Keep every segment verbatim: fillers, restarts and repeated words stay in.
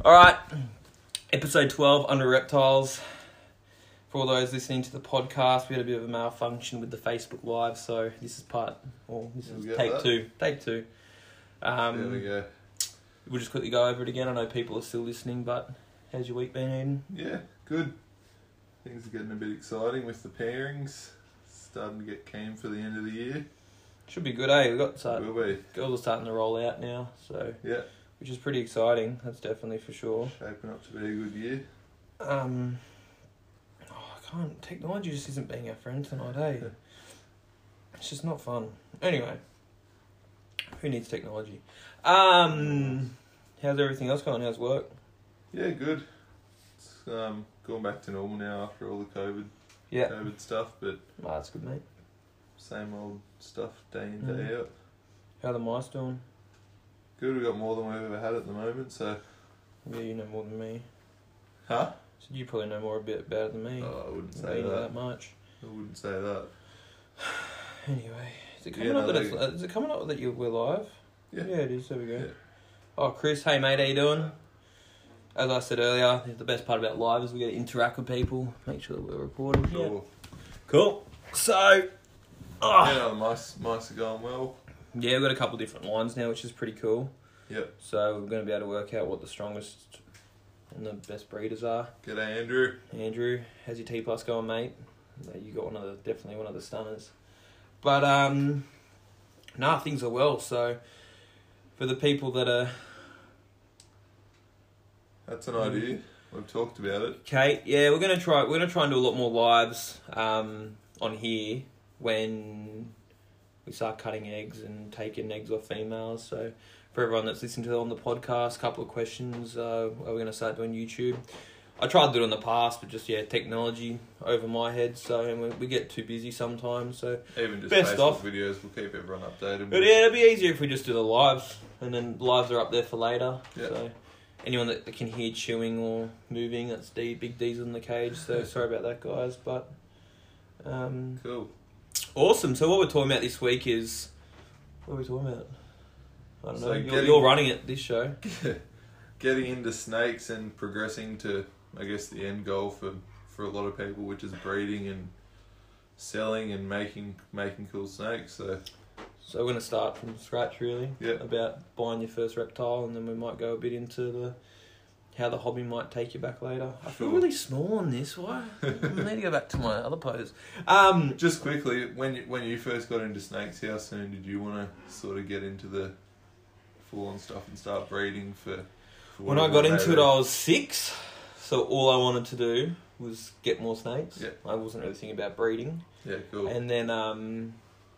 All right, episode twelve, Under Reptiles. For all those listening to the podcast, we had a bit of a malfunction with the Facebook Live, so this is part, or this is take that. two. Take two. Um, there we go. We'll just quickly go over it again. I know people are still listening, but how's your week been, Eden? Yeah, good. Things are getting a bit exciting with the pairings. Starting to get keen for the end of the year. Should be good, eh? We've got start, Will be. girls are starting to roll out now, so yeah, which is pretty exciting. That's definitely for sure. Shaping up to be a good year. Um, oh, I can't. Technology just isn't being our friend tonight, eh? Yeah. It's just not fun. Anyway, who needs technology? Um, how's everything else going? How's work? Yeah, good. It's um going back to normal now after all the COVID, yeah, COVID stuff, but oh, that's good, mate. same old stuff day in, Mm. day out. How are the mice doing? Good, we've got more than we've ever had at the moment, so... Yeah, you know more than me. Huh? So you probably know more a bit better than me. Oh, I wouldn't I say don't know that. that much. I wouldn't say that. Anyway, is it coming Yeah, up no, that it's, they- is it coming up that you we're live? Yeah. Yeah, it is. There we go. Yeah. Oh, Chris, hey mate, how you doing? As I said earlier, the best part about live is we get to interact with people, make sure that we're recording. Cool. Yeah. Cool. So, oh. Yeah, no, the mice, mice are going well. Yeah, we've got a couple different lines now, which is pretty cool. Yep. So we're going to be able to work out what the strongest and the best breeders are. G'day, Andrew. Andrew, how's your T plus going, mate? You got one of the definitely one of the stunners. But um, nah, things are well. So for the people that are, That's an idea. We've talked about it. Kate, yeah, we're gonna try. We're gonna try and do a lot more lives um on here when we start cutting eggs and taking eggs off females. So for everyone that's listening to it on the podcast, a couple of questions. Uh, are we going to start doing YouTube? I tried to do it in the past, but just, yeah, technology over my head. So and we, we get too busy sometimes. So Even just best Facebook off. videos, we'll keep everyone updated. But yeah, it'd be easier if we just do the lives. And then lives are up there for later. Yep. So anyone that can hear chewing or moving, that's D, big D's in the cage. So sorry about that, guys. But um, Cool. awesome. So what we're talking about this week is... What are we talking about? I don't So know. You're, getting- you're running it, this show. Getting into snakes and progressing to, I guess, the end goal for, for a lot of people, which is breeding and selling and making making cool snakes. So So we're going to start from scratch, really. Yep. About buying your first reptile, and then we might go a bit into the how the hobby might take you back later. I feel Sure. really small on this. Why? I need to go back to my other pose. Um, just quickly, when you, when you first got into snakes, how soon did you want to sort of get into the full-on stuff and start breeding for... for when I whatever got into it, maybe? I was six. So all I wanted to do was get more snakes. Yep. I wasn't really thinking about breeding. Yeah, cool. And then um,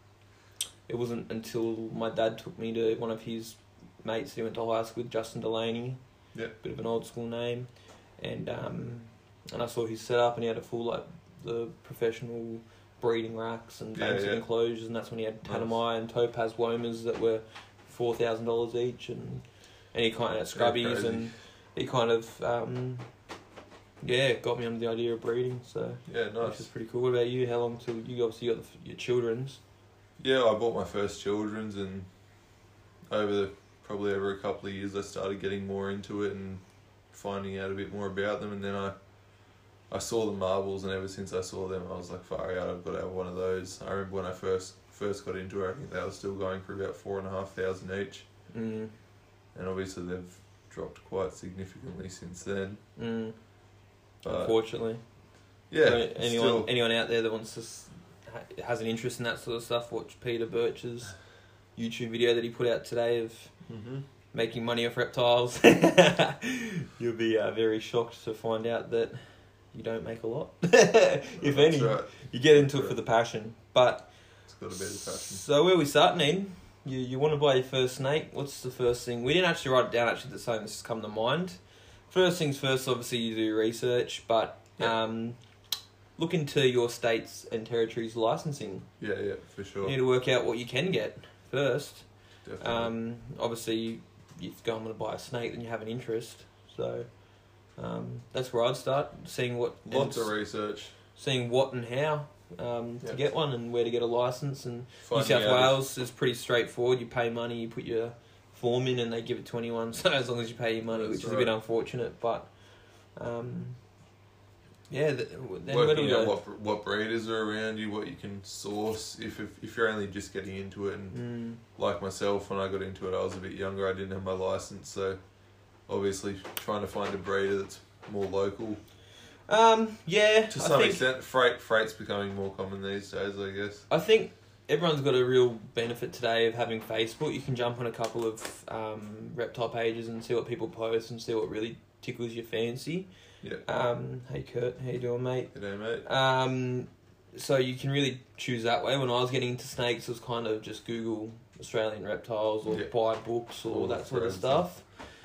it wasn't until my dad took me to one of his mates he went to high school with, Justin Delaney. Yep. Bit of an old school name. And um, and I saw his setup, and he had a full, like, the professional breeding racks and Yeah, banks yeah. and enclosures, and that's when he had Nice. Tanami and Topaz Womas that were four thousand dollars each, and, and he kind of had scrubbies, crazy. and he kind of, um, yeah, got me on the idea of breeding, so... Yeah, Which nice. is pretty cool. What about you? How long till you obviously got the, your children's? Yeah, I bought my first children's, and over the probably over a couple of years, I started getting more into it and finding out a bit more about them. And then I, I saw the marbles, and ever since I saw them, I was like, far out, I've got to have one of those. I remember when I first first got into it, I think they were still going for about four and a half thousand each, Mm, and obviously they've dropped quite significantly since then. mm, But unfortunately. yeah, So anyone still, anyone out there that wants to s- ha- has an interest in that sort of stuff, watch Peter Birch's YouTube video that he put out today of hmm making money off reptiles. You'll be uh, very shocked to find out that you don't make a lot, if That's any. right. You get into it Right. for the passion. But It's got to be the passion. so where we starting, Ian? You you want to buy your first snake? What's the first thing? We didn't actually write it down. Actually, that's something that's come to mind. First things first. Obviously, you do research, but Yep. um, look into your states and territories licensing. Yeah, yeah, for sure. You need to work out what you can get first. Definitely. Um, obviously, you go and want to buy a snake, then you have an interest. So um, that's where I'd start, seeing what Lots and of research. seeing what and how um, to Yep. get one, and where to get a license. And Finding New South out if- Wales is pretty straightforward. You pay money, you put your form in and they give it to anyone. So as long as you pay your money, That's which is right. a bit unfortunate, but um, yeah. The, then Working out go? what what breeders are around you, what you can source. If if, if you're only just getting into it, and Mm. like myself, when I got into it, I was a bit younger. I didn't have my license, so obviously trying to find a breeder that's more local. Um, yeah, To I some think, extent, freight freight's becoming more common these days, I guess. I think everyone's got a real benefit today of having Facebook. You can jump on a couple of um, reptile pages and see what people post and see what really tickles your fancy. Yeah. Um, hey Kurt, how you doing, mate? G'day, mate. Um, so you can really choose that way. When I was getting into snakes, it was kind of just Google Australian reptiles or Yeah. buy books or All that the sort of threads stuff.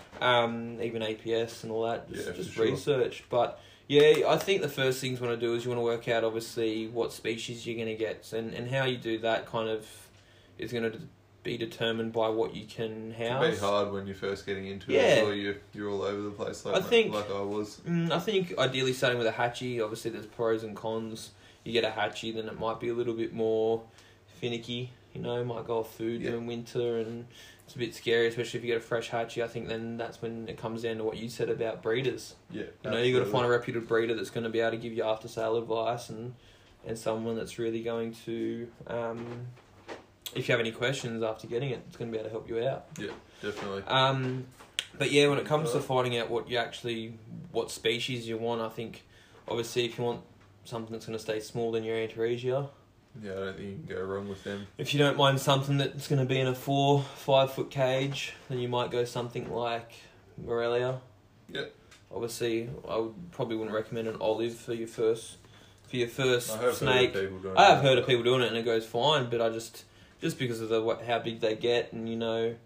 Um, even A P S and all that, just, Yeah, for just sure. research. But yeah, I think the first things you want to do is you want to work out obviously what species you're going to get, and, and how you do that kind of is going to be determined by what you can It house. can be hard when you're first getting into Yeah. it, or you're, you're all over the place like, I think- like I was. Mm, I think ideally starting with a hatchie, obviously there's pros and cons. You get a hatchie, then it might be a little bit more finicky, you know, might go off food Yeah. during winter and it's a bit scary, especially if you get a fresh hatchie. I think then that's when it comes down to what you said about breeders. Yeah. You know, you got to find a reputable breeder that's going to be able to give you after sale advice and, and someone that's really going to, um, if you have any questions after getting it, it's going to be able to help you out. Yeah, definitely. Um, but yeah, when it comes to finding out what you actually, what species you want, I think obviously if you want something that's going to stay small, then your Antaresia. Yeah, I don't think you can go wrong with them. If you don't mind something that's going to be in a four, five foot cage, then you might go something like Morelia. Yep. Obviously, I would probably wouldn't recommend an olive for your first, for your first I have snake. heard of people doing I have that, heard of but- people doing it and it goes fine, but I just just because of the what, how big they get and you know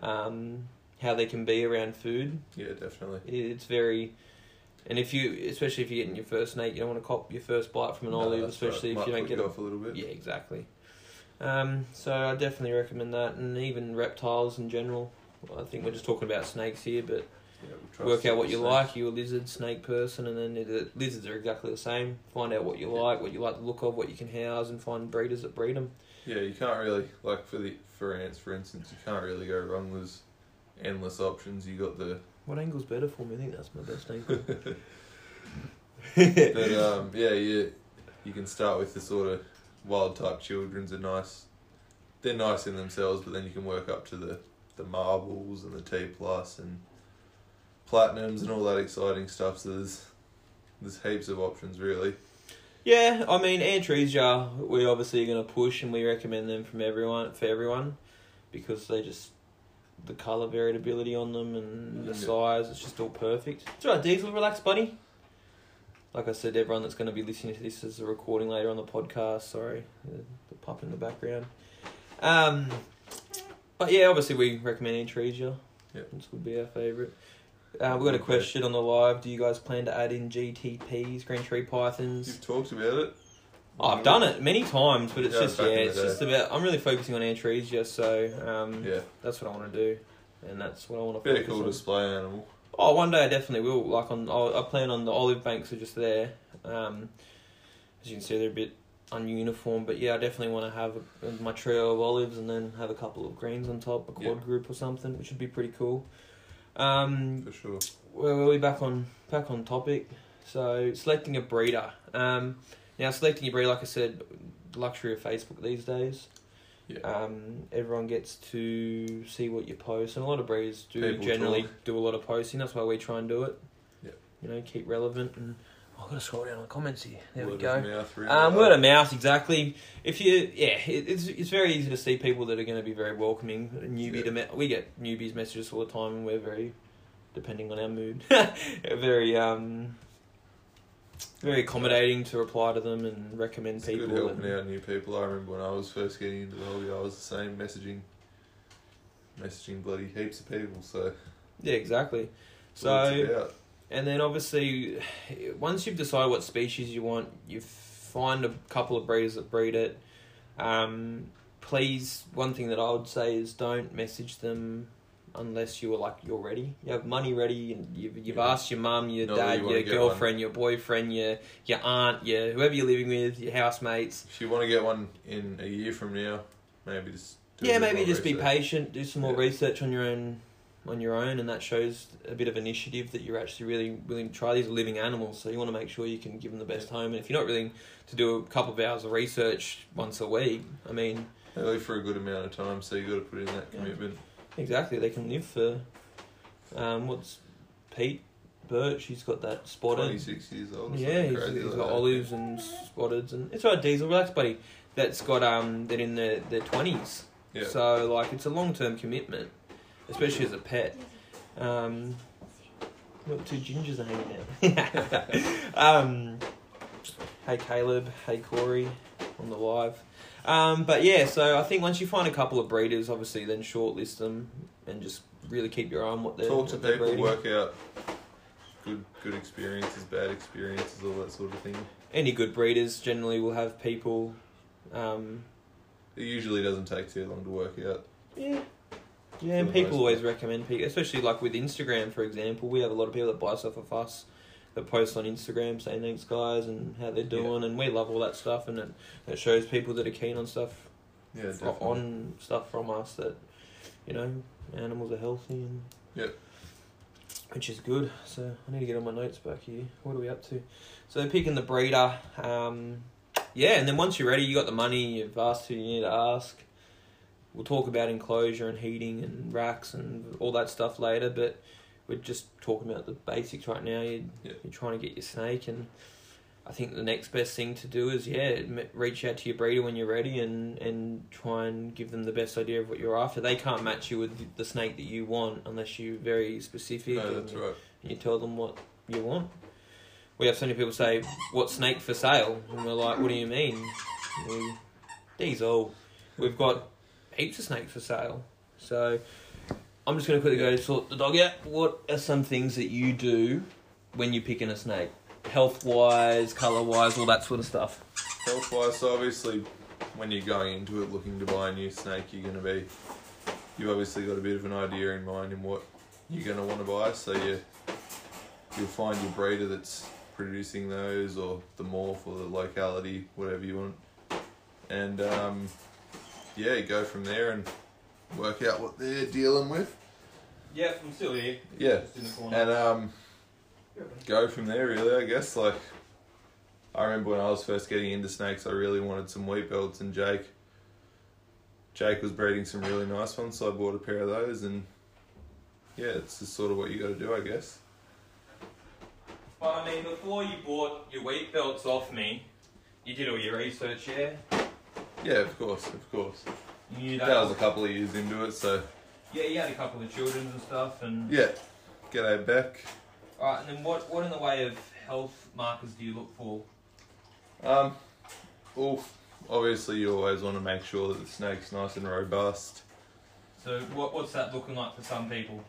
um, how they can be around food, Yeah, definitely. it, it's very. And if you, especially if you're getting your first snake, you don't want to cop your first bite from an No, olive, that's especially right. if you Might don't put get you it. off a little bit. Yeah, exactly. Um, so I definitely recommend that, and even reptiles in general. I think we're just talking about snakes here, but Yeah, we'll try work to out what you snake. like. You're a lizard, snake person, and then the lizards are exactly the same. Find out what you like, what you like the look of, what you can house, and find breeders that breed them. Yeah, you can't really, like for the for ants, for instance, you can't really go wrong. There's endless options. You got the, What angle's better for me? I think that's my best angle. but um, yeah, you you can start with the sort of wild type children's are nice. They're nice in themselves, but then you can work up to the, the marbles and the T plus and platinums and all that exciting stuff. So there's there's heaps of options really. Yeah, I mean, Antaresia, we obviously are going to push and we recommend them from everyone for everyone because they just, the colour variability on them and the Yeah. size, it's just all perfect. It's alright, Diesel, relax, buddy. Like I said, everyone that's going to be listening to this as a recording later on the podcast, sorry, the, the pup in the background. Um, but yeah, obviously we recommend Antaresia. Yep. This would be our favourite. Uh, we've got a Okay. question on the live. Do you guys plan to add in G T Ps, green tree pythons? You've talked about it. Oh, I've done it many times, but it's Yeah, just yeah, back in the it's day. just about. I'm really focusing on Antaresia, so um, Yeah, that's what I want to do, and that's what I want to bit focus of cool on. display animal. Oh, one day I definitely will. Like on, I'll, I plan on the olive banks are just there. Um, as you can see, they're a bit ununiform, but yeah, I definitely want to have a, my trio of olives and then have a couple of greens on top, a quad Yeah. group or something, which would be pretty cool. Um, For sure. well, we'll be back on back on topic. So selecting a breeder. Um, now selecting a breeder, like I said, the luxury of Facebook these days. Yeah. Um, everyone gets to see what you post, and a lot of breeders do People generally talk. do a lot of posting. That's why we try and do it. Yeah. You know, keep relevant. And oh, I've got to scroll down on the comments here. There Word we go. of mouth, really. Um, word of mouth, exactly. If you, yeah, it, it's it's very easy to see people that are going to be very welcoming. A newbie Yeah. to me- we get newbies messages all the time, and we're very, depending on our mood, very um, very accommodating to reply to them and recommend It's people. good helping and- out new people. I remember when I was first getting into the hobby, I was the same, messaging, messaging bloody heaps of people. So Yeah, exactly. that's what it's So, about. and then obviously, once you've decided what species you want, you find a couple of breeders that breed it. Um, please, one thing that I would say is don't message them unless you're like you're ready. You have money ready, and you've you've Yeah. asked your mum, your Know that dad, you wanna your get girlfriend, your boyfriend, your your aunt, your whoever you're living with, your housemates. If you want to get one in a year from now, maybe just do a Yeah, bit maybe more just be research. patient, do some more Yeah. research on your own, on your own, and that shows a bit of initiative that you're actually really willing to try. These are living animals, so you want to make sure you can give them the best home. And if you're not willing to do a couple of hours of research once a week, I mean, They live for a good amount of time, so you got to put in that Yeah. commitment. exactly, they can live for. Um, what's Pete Birch? He's got that spotted. Twenty-six years old. or Yeah, something he's, crazy he's like got that. olives and spotteds, and it's right, Diesel. Relax, buddy. That's got um, they're in their their twenties. Yeah. So like, it's a long term commitment, especially as a pet. Um, got two gingers are hanging out. um, hey Caleb, hey Corey, on the live. Um, but yeah, so I think once you find a couple of breeders, obviously, then shortlist them and just really keep your eye on what they're Talk to what they're people, breeding. work out good good experiences, bad experiences, all that sort of thing. Any good breeders generally will have people. Um, It usually doesn't take too long to work out. Yeah. Yeah, For and the people most always part. recommend people, especially like with Instagram, for example. We have a lot of people that buy stuff off us that post on Instagram saying thanks, guys, and how they're doing, and we love all that stuff, and it, it shows people that are keen on stuff, Yeah, fro- definitely. on stuff from us that, you know, animals are healthy, and Yep. which is good. So I need to get on my notes back here. What are we up to? So picking the breeder, um, yeah, and then once you're ready, you got the money, you've asked who you need to ask. We'll talk about enclosure and heating and racks and all that stuff later, but we're just talking about the basics right now. You're, Yeah. you're trying to get your snake, and I think the next best thing to do is, yeah, m- reach out to your breeder when you're ready and, and try and give them the best idea of what you're after. They can't match you with the snake that you want unless you're very specific No, and, that's right. and you tell them what you want. We have so many people say, what snake for sale? And we're like, what do you mean? We, these all. We've got heaps of snakes for sale. So I'm just going to quickly go sort the dog out. What are some things that you do when you're picking a snake? Health-wise, colour-wise, all that sort of stuff. Health wise, so obviously when you're going into it looking to buy a new snake, you're going to be, you've obviously got a bit of an idea in mind in what you're going to want to buy, so you, you'll find your breeder that's producing those, or the morph, or the locality, whatever you want. And um, yeah, you go from there and work out what they're dealing with. Yeah, I'm still here. Yeah, Just in the corner. and um, go from there really, I guess. Like, I remember when I was first getting into snakes, I really wanted some wheat belts, and Jake Jake was breeding some really nice ones, so I bought a pair of those, and yeah, it's just sort of what you got to do, I guess. But I mean, before you bought your wheat belts off me, you did all your research, yeah? Yeah, of course, of course. You knew that. That was a couple of years into it, so Yeah, you had a couple of children and stuff, and yeah. G'day, Beck. alright. And then what? What in the way of health markers do you look for? Um, well, obviously you always want to make sure that the snake's nice and robust. So what? What's that looking like for some people?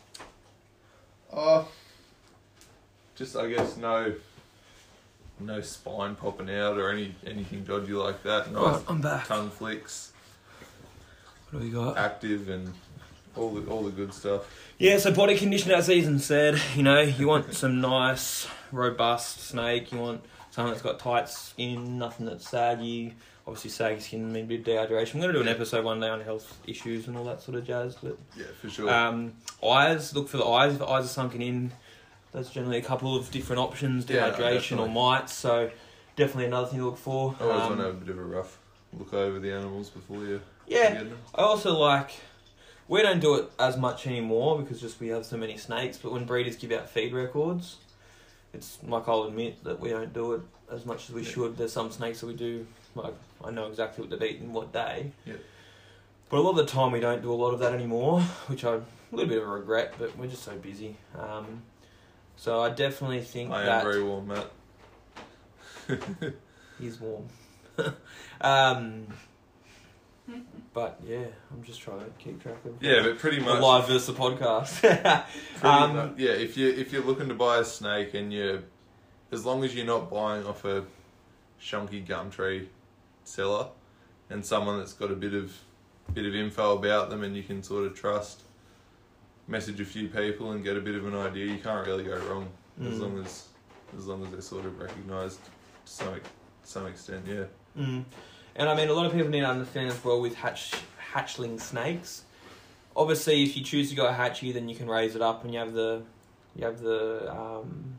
Oh, just I guess no, no spine popping out or any anything dodgy like that. Nice Right, I'm back. tongue flicks, What do we got? active, and all the all the good stuff. Yeah, so body condition, as Ethan said, you know, you want some nice, robust snake. You want something that's got tight skin, nothing that's saggy. Obviously, saggy skin means a bit of dehydration. I'm going to do an episode one day on health issues and all that sort of jazz. But Yeah, for sure. um, eyes, look for the eyes. If the eyes are sunken in, that's generally a couple of different options, Yeah, dehydration or definitely. mites. So definitely another thing to look for. I always Um, want to have a bit of a rough look over the animals before you yeah, get them. I also like, we don't do it as much anymore because just we have so many snakes, but when breeders give out feed records, it's like, I'll admit that we don't do it as much as we Yeah. should. There's some snakes that we do, like, I know exactly what they've eaten what day. Yeah. But a lot of the time we don't do a lot of that anymore, which I, a little bit of a regret, but we're just so busy. Um, so I definitely think I am that very warm, Matt. he's warm. um, but yeah, I'm just trying to keep track of Yeah, but pretty the much. live versus the podcast. Pretty um, much, yeah, if you if you're looking to buy a snake and you, as long as you're not buying off a shonky Gumtree seller and someone that's got a bit of bit of info about them and you can sort of trust, message a few people and get a bit of an idea, you can't really go wrong as Mm. long as as long as they're sort of recognised to some ex- some extent. Yeah. Mm. And I mean, a lot of people need to understand as well with hatch hatchling snakes. Obviously, if you choose to go a hatchie, then you can raise it up, and you have the, you have the, um,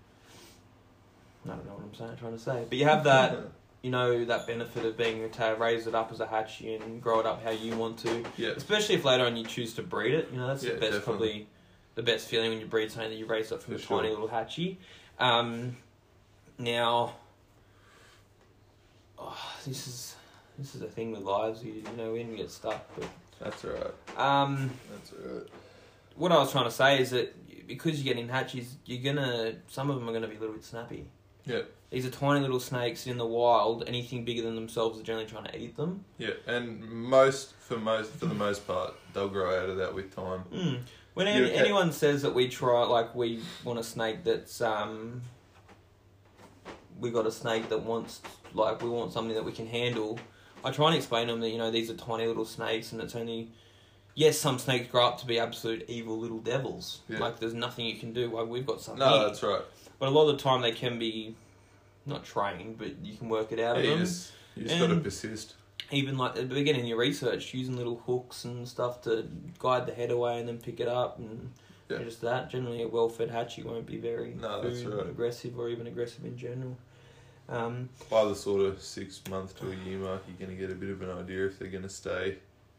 I don't know what I'm saying, trying to say, but you have that, you know, that benefit of being able to raise it up as a hatchie and grow it up how you want to. Yeah. Especially if later on you choose to breed it, you know, that's Yeah, the best, definitely. probably the best feeling when you breed something that you raise up from For a sure. tiny little hatchie. Um, now, oh, this is this is the thing with lives, you, you know, we didn't get stuck, but That's alright. um, That's alright. what I was trying to say is that because you're getting hatchies, you're gonna, some of them are gonna be a little bit snappy. Yeah. These are tiny little snakes in the wild. Anything bigger than themselves are generally trying to eat them. Yeah, and most for most for the most part, they'll grow out of that with time. Mm. When Yeah, any, okay. anyone says that we try, like we want a snake that's, um, we got a snake that wants, like we want something that we can handle, I try and explain to them that, you know, these are tiny little snakes and it's only, yes, some snakes grow up to be absolute evil little devils. Yeah. Like there's nothing you can do. Like we've got some No, here. that's right. But a lot of the time they can be, not trained, but you can work it out Yeah, of you them. just, you just got to And- persist. Even like at the beginning of your research, using little hooks and stuff to guide the head away and then pick it up, and Yeah. just that. Generally, a well-fed hatchie won't be very No, that's food right. aggressive or even aggressive in general. Um, By the sort of six month to a year mark, you're going to get a bit of an idea if they're going to stay,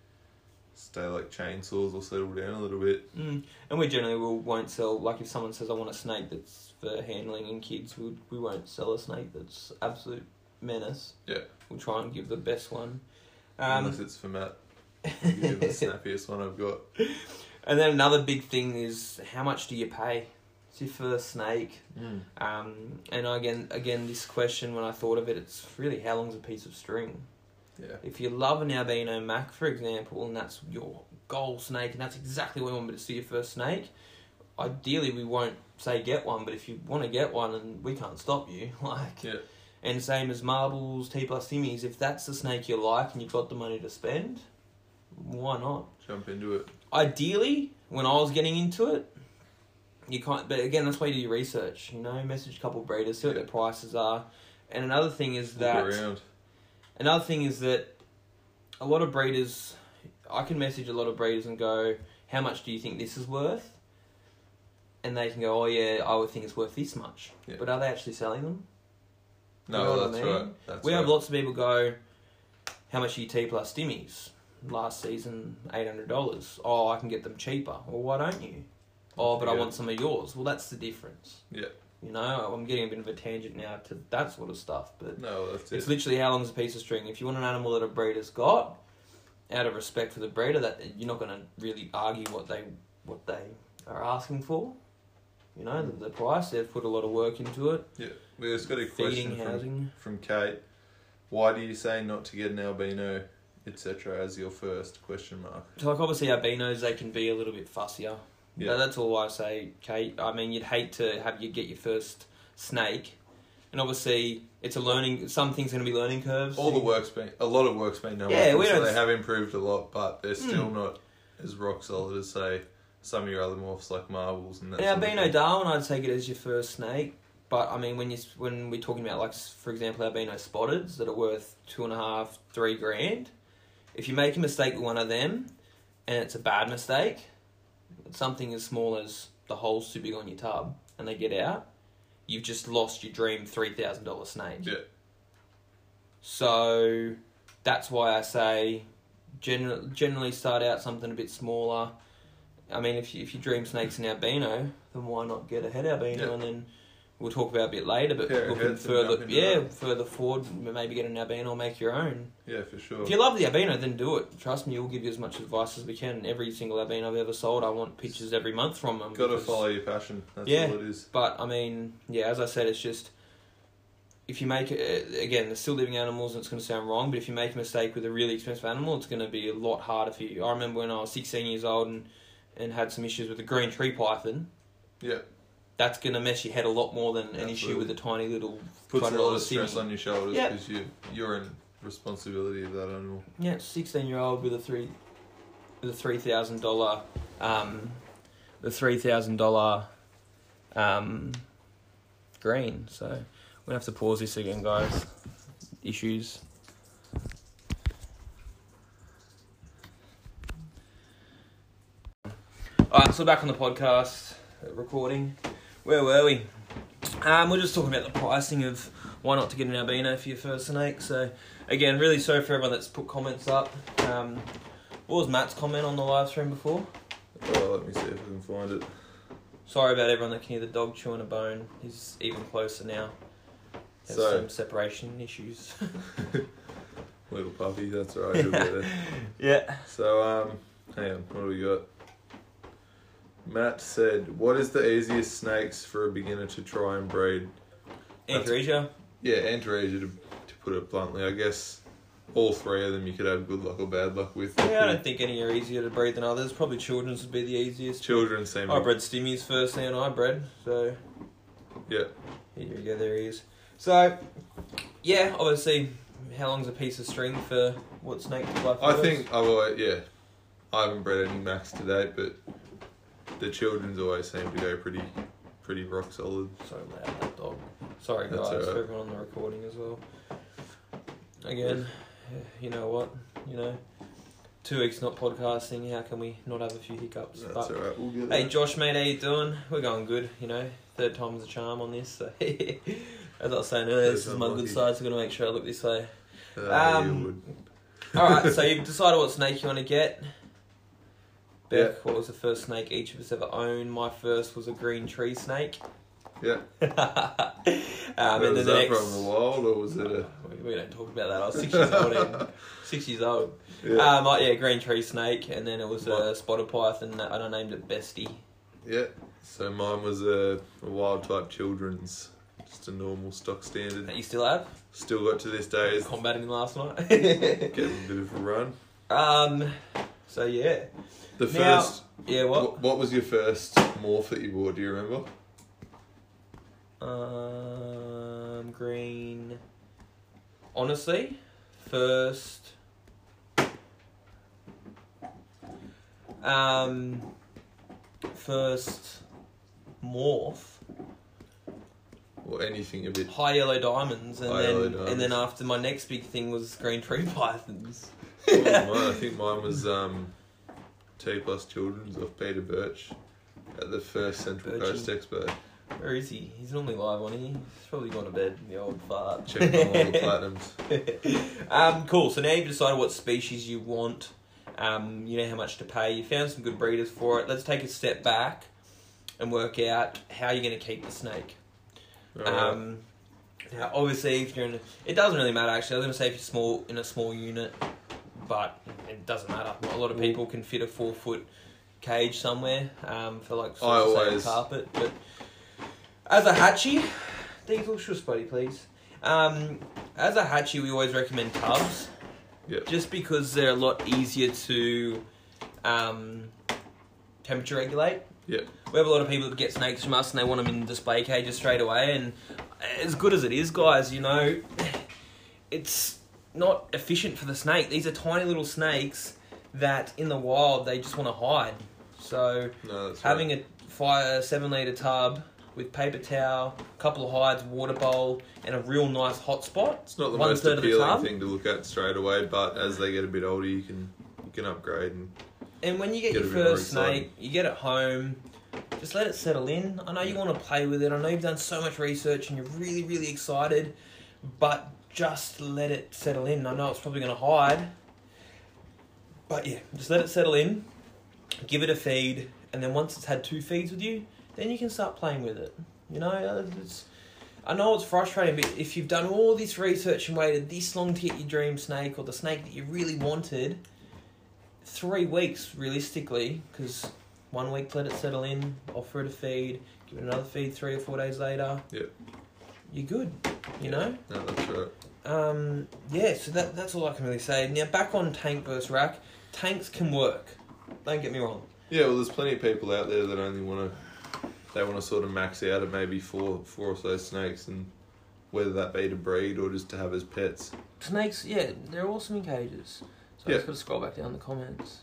stay like chainsaws or settle down a little bit. mm, and we generally will, won't sell, like if someone says I want a snake that's for handling in kids, we, we won't sell a snake that's absolute menace. Yeah. We'll try and give the best one. Um, Unless it's for Matt. I'll give him the snappiest one I've got. and then another big thing is how much do you pay? It's your first snake. Mm. Um, and again, again, this question, when I thought of it, it's really how long's a piece of string? Yeah. If you love an albino mac, for example, and that's your goal snake, and that's exactly what you want, but it's your first snake, ideally we won't say get one, but if you want to get one, and we can't stop you, like, Yeah. and same as marbles, T plus Timmies, if that's the snake you like and you've got the money to spend, why not? Jump into it. Ideally, when I was getting into it, you can't, but again, that's why you do your research, you know, message a couple of breeders, see what Yeah. their prices are. And another thing is Look that, around. another thing is that a lot of breeders, I can message a lot of breeders and go, how much do you think this is worth? And they can go, oh yeah, I would think it's worth this much. Yeah. But are they actually selling them? No, You know what I that's mean? right. That's we right. have lots of people go, how much are you T plus Stimmies? Last season, eight hundred dollars. Oh, I can get them cheaper. Well, why don't you? Oh, but I Yeah. want some of yours. Well, that's the difference. Yeah. You know, I'm getting a bit of a tangent now to that sort of stuff, but No, that's it. it's literally how long's a piece of string. If you want an animal that a breeder's got, out of respect for the breeder, that you're not going to really argue what they what they are asking for. You know, the, the price, they've put a lot of work into it. Yeah. We just got a Feeding, question from, housing. from Kate. Why do you say not to get an albino, et cetera as your first question mark? So, like, obviously, albinos, they can be a little bit fussier. Yeah. Yeah. That's all I say, Kate. I mean, you'd hate to have you get your first snake. And obviously, it's a learning... Some things are going to be learning curves. All the work's been, a lot of work's been done. Yeah, with we them, so don't- they have improved a lot, but they're still Mm. not as rock solid as, say, some of your other morphs like marbles and that An sort of albino thing. Darwin, I'd take it as your first snake. But, I mean, when, you, when we're talking about, like, for example, albino spotteds that are worth two and a half, three grand, if you make a mistake with one of them, and it's a bad mistake, something as small as the hole's too big on your tub, and they get out, you've just lost your dream three thousand dollars snake. Yeah. So that's why I say gen- generally start out something a bit smaller. I mean, if you, if you dream snakes in albino, then why not get a head albino Yeah. and then we'll talk about it a bit later, but Pair of looking heads and further, jump into yeah, that. further forward, maybe get an albino or make your own. Yeah, for sure. If you love the albino, then do it. Trust me, we'll give you as much advice as we can. Every single albino I've ever sold, I want pictures every month from them. Got to because- follow your passion. That's Yeah. all it is. But, I mean, yeah, as I said, it's just... If you make it... Again, they're still living animals and it's going to sound wrong, but if you make a mistake with a really expensive animal, it's going to be a lot harder for you. I remember when I was sixteen years old and, and had some issues with a green tree python. Yeah. That's going to mess your head a lot more than an issue Absolutely. with a tiny little... Puts a twenty lot dollar of stress simi. on your shoulders Yeah. because you, you're in responsibility of that animal. Yeah, sixteen-year-old with a three... With a three thousand dollars... Um, the three thousand dollars... Um, green, so... We're going to have to pause this again, guys. Issues. Alright, so back on the podcast, uh, recording. Where were we? Um, we're just talking about the pricing of why not to get an albino for your first snake. So, again, really sorry for everyone that's put comments up. Um, what was Matt's comment on the live stream before? Oh, let me see if I can find it. Sorry about everyone that can hear the dog chewing a bone. He's even closer now. Has So- some separation issues. Little puppy, that's alright, he'll get there. Yeah. So, um, hang on, what do we got? Matt said, what is the easiest snakes for a beginner to try and breed? Antaresia. Yeah, Antaresia, to, to put it bluntly. I guess all three of them you could have good luck or bad luck with. Yeah, I don't think any are easier to breed than others. Probably children's would be the easiest. Children seem... I bred Stimmies first thing I bred, so... Yeah. Here we go, there he is. So, yeah, obviously, how long's a piece of string for what snake to like I first? think, oh, yeah, I haven't bred any max to date, but the children's always seem to go pretty pretty rock solid. So loud, that dog. Sorry, guys, That's all right. for everyone on the recording as well. Again, you know what? You know, two weeks not podcasting, how can we not have a few hiccups? That's But, alright, we'll get hey, that. Josh, mate, how you doing? We're going good, you know. Third time's a charm on this. So as I was saying earlier, this is my good side, so I'm going to make sure I look this way. Uh, Um, you would. Alright, so you've decided what snake you want to get. Beck, Yeah. what was the first snake each of us ever owned? My first was a green tree snake. Yeah. um, and was then the that next... from the wild, or was it a... We don't talk about that. I was six years old. Then. Six years old. Yeah. Um, like, yeah, green tree snake, and then it was a What? spotted python, and I named it Bestie. Yeah. So mine was a, a wild type children's, just a normal stock standard. That you still have? Still got to this day, is Combating last night. getting a bit of a run. um. So yeah. The Now- first... Yeah. What? What, what was your first morph that you bought, do you remember? Um. Green. Honestly, first. Um. First. Morph. Or anything a bit... High yellow diamonds, and High then yellow and then diamonds. after my next big thing was green tree pythons. What was mine? I think mine was um, T plus Children's off Peter Birch at the first Central Birchie. Coast Expo. Where is he? He's normally live on here. He's probably gone to bed. The old fart. Checked on all the platinums. um, cool. So now you've decided what species you want. Um, you know how much to pay. You found some good breeders for it. Let's take a step back and work out how you're going to keep the snake. Alright. Um, now, obviously, if you're in, a, it doesn't really matter. Actually, I was going to say if you're small in a small unit, but it doesn't matter. A lot of people can fit a four foot cage somewhere um, for like sort I of, say, always- carpet. But as a hatchie, Diesel, shush buddy, please. Um, as a hatchie, we always recommend tubs. Yep. Just because they're a lot easier to um, temperature regulate. Yep. We have a lot of people that get snakes from us and they want them in display cages straight away. And as good as it is, guys, you know, it's not efficient for the snake. These are tiny little snakes that in the wild they just want to hide. So No, that's having right. a fire seven litre tub with paper towel, a couple of hides, water bowl, and a real nice hot spot. It's not the one most third of the appealing tub. thing to look at straight away, but as they get a bit older, you can you can upgrade. And And when you get, Get your a bit more first exciting. snake, you get it home, just let it settle in. I know you want to play with it. I know you've done so much research and you're really, really excited, but just let it settle in. I know it's probably going to hide, but yeah, just let it settle in, give it a feed, and then once it's had two feeds with you, then you can start playing with it. You know, it's, I know it's frustrating, but if you've done all this research and waited this long to get your dream snake or the snake that you really wanted, three weeks realistically, because one week let it settle in, offer it a feed, give it another feed three or four days later. Yep. You're good, you know? no, that's right. Um, yeah, so that that's all I can really say. Now, back on tank versus rack, tanks can work. Don't get me wrong. Yeah, well, there's plenty of people out there that only want to, they want to sort of max out at maybe four, four or so snakes, and whether that be to breed or just to have as pets. Snakes, yeah, they're awesome in cages. So I Yeah. just got to scroll back down the comments.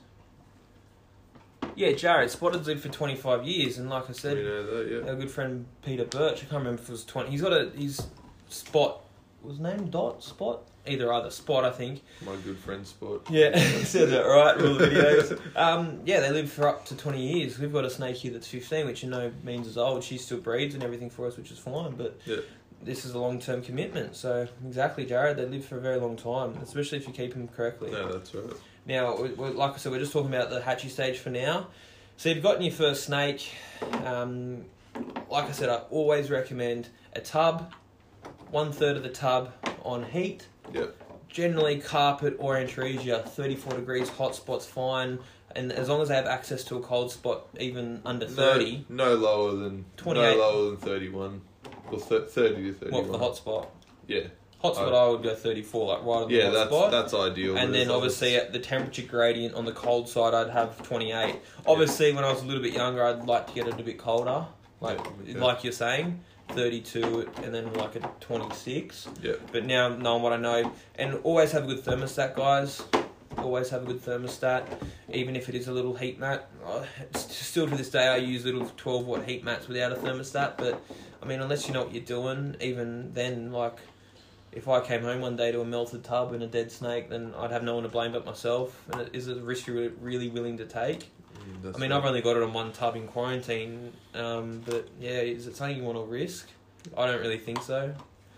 Yeah, Jared, Spotted lived for twenty-five years, and like I said, We know that, yeah. our good friend Peter Birch, I can't remember if it was twenty. He's got a his spot was his name Dot Spot either either Spot, I think. My good friend Spot. Yeah, said that right. All the videos. Um, yeah, they live for up to twenty years. We've got a snake here that's fifteen, which you know means is old. She still breeds and everything for us, which is fine. But yeah. this is a long term commitment. So exactly, Jared. They live for a very long time, especially if you keep them correctly. No, that's right. Now, we, we, like I said, we're just talking about the hatchie stage for now. So you've gotten your first snake. Um, like I said, I always recommend a tub, one third of the tub on heat. Yep. Generally, carpet or Antaresia, thirty-four degrees, hot spot's fine. And as long as they have access to a cold spot, even under thirty. No, no lower than twenty-eight. No lower than thirty-one. Or th- thirty to thirty-one. What, for the hot spot? Yeah. Hot spot, I, I would go thirty-four, like right on the yeah, hot that's, spot. that's ideal. And then obviously at the temperature gradient on the cold side, I'd have twenty-eight. Obviously, yeah. when I was a little bit younger, I'd like to get it a bit colder. Like yeah, okay. like you're saying, thirty-two and then like a twenty-six. Yeah. But now knowing what I know, and always have a good thermostat, guys. Always have a good thermostat, even if it is a little heat mat. Still to this day, I use little twelve watt heat mats without a thermostat. But I mean, unless you know what you're doing, even then, like if I came home one day to a melted tub and a dead snake, then I'd have no one to blame but myself. And it is a risk you're really willing to take. That's I mean, right. I've only got it on one tub in quarantine, um, but yeah, is it something you want to risk? I don't really think so.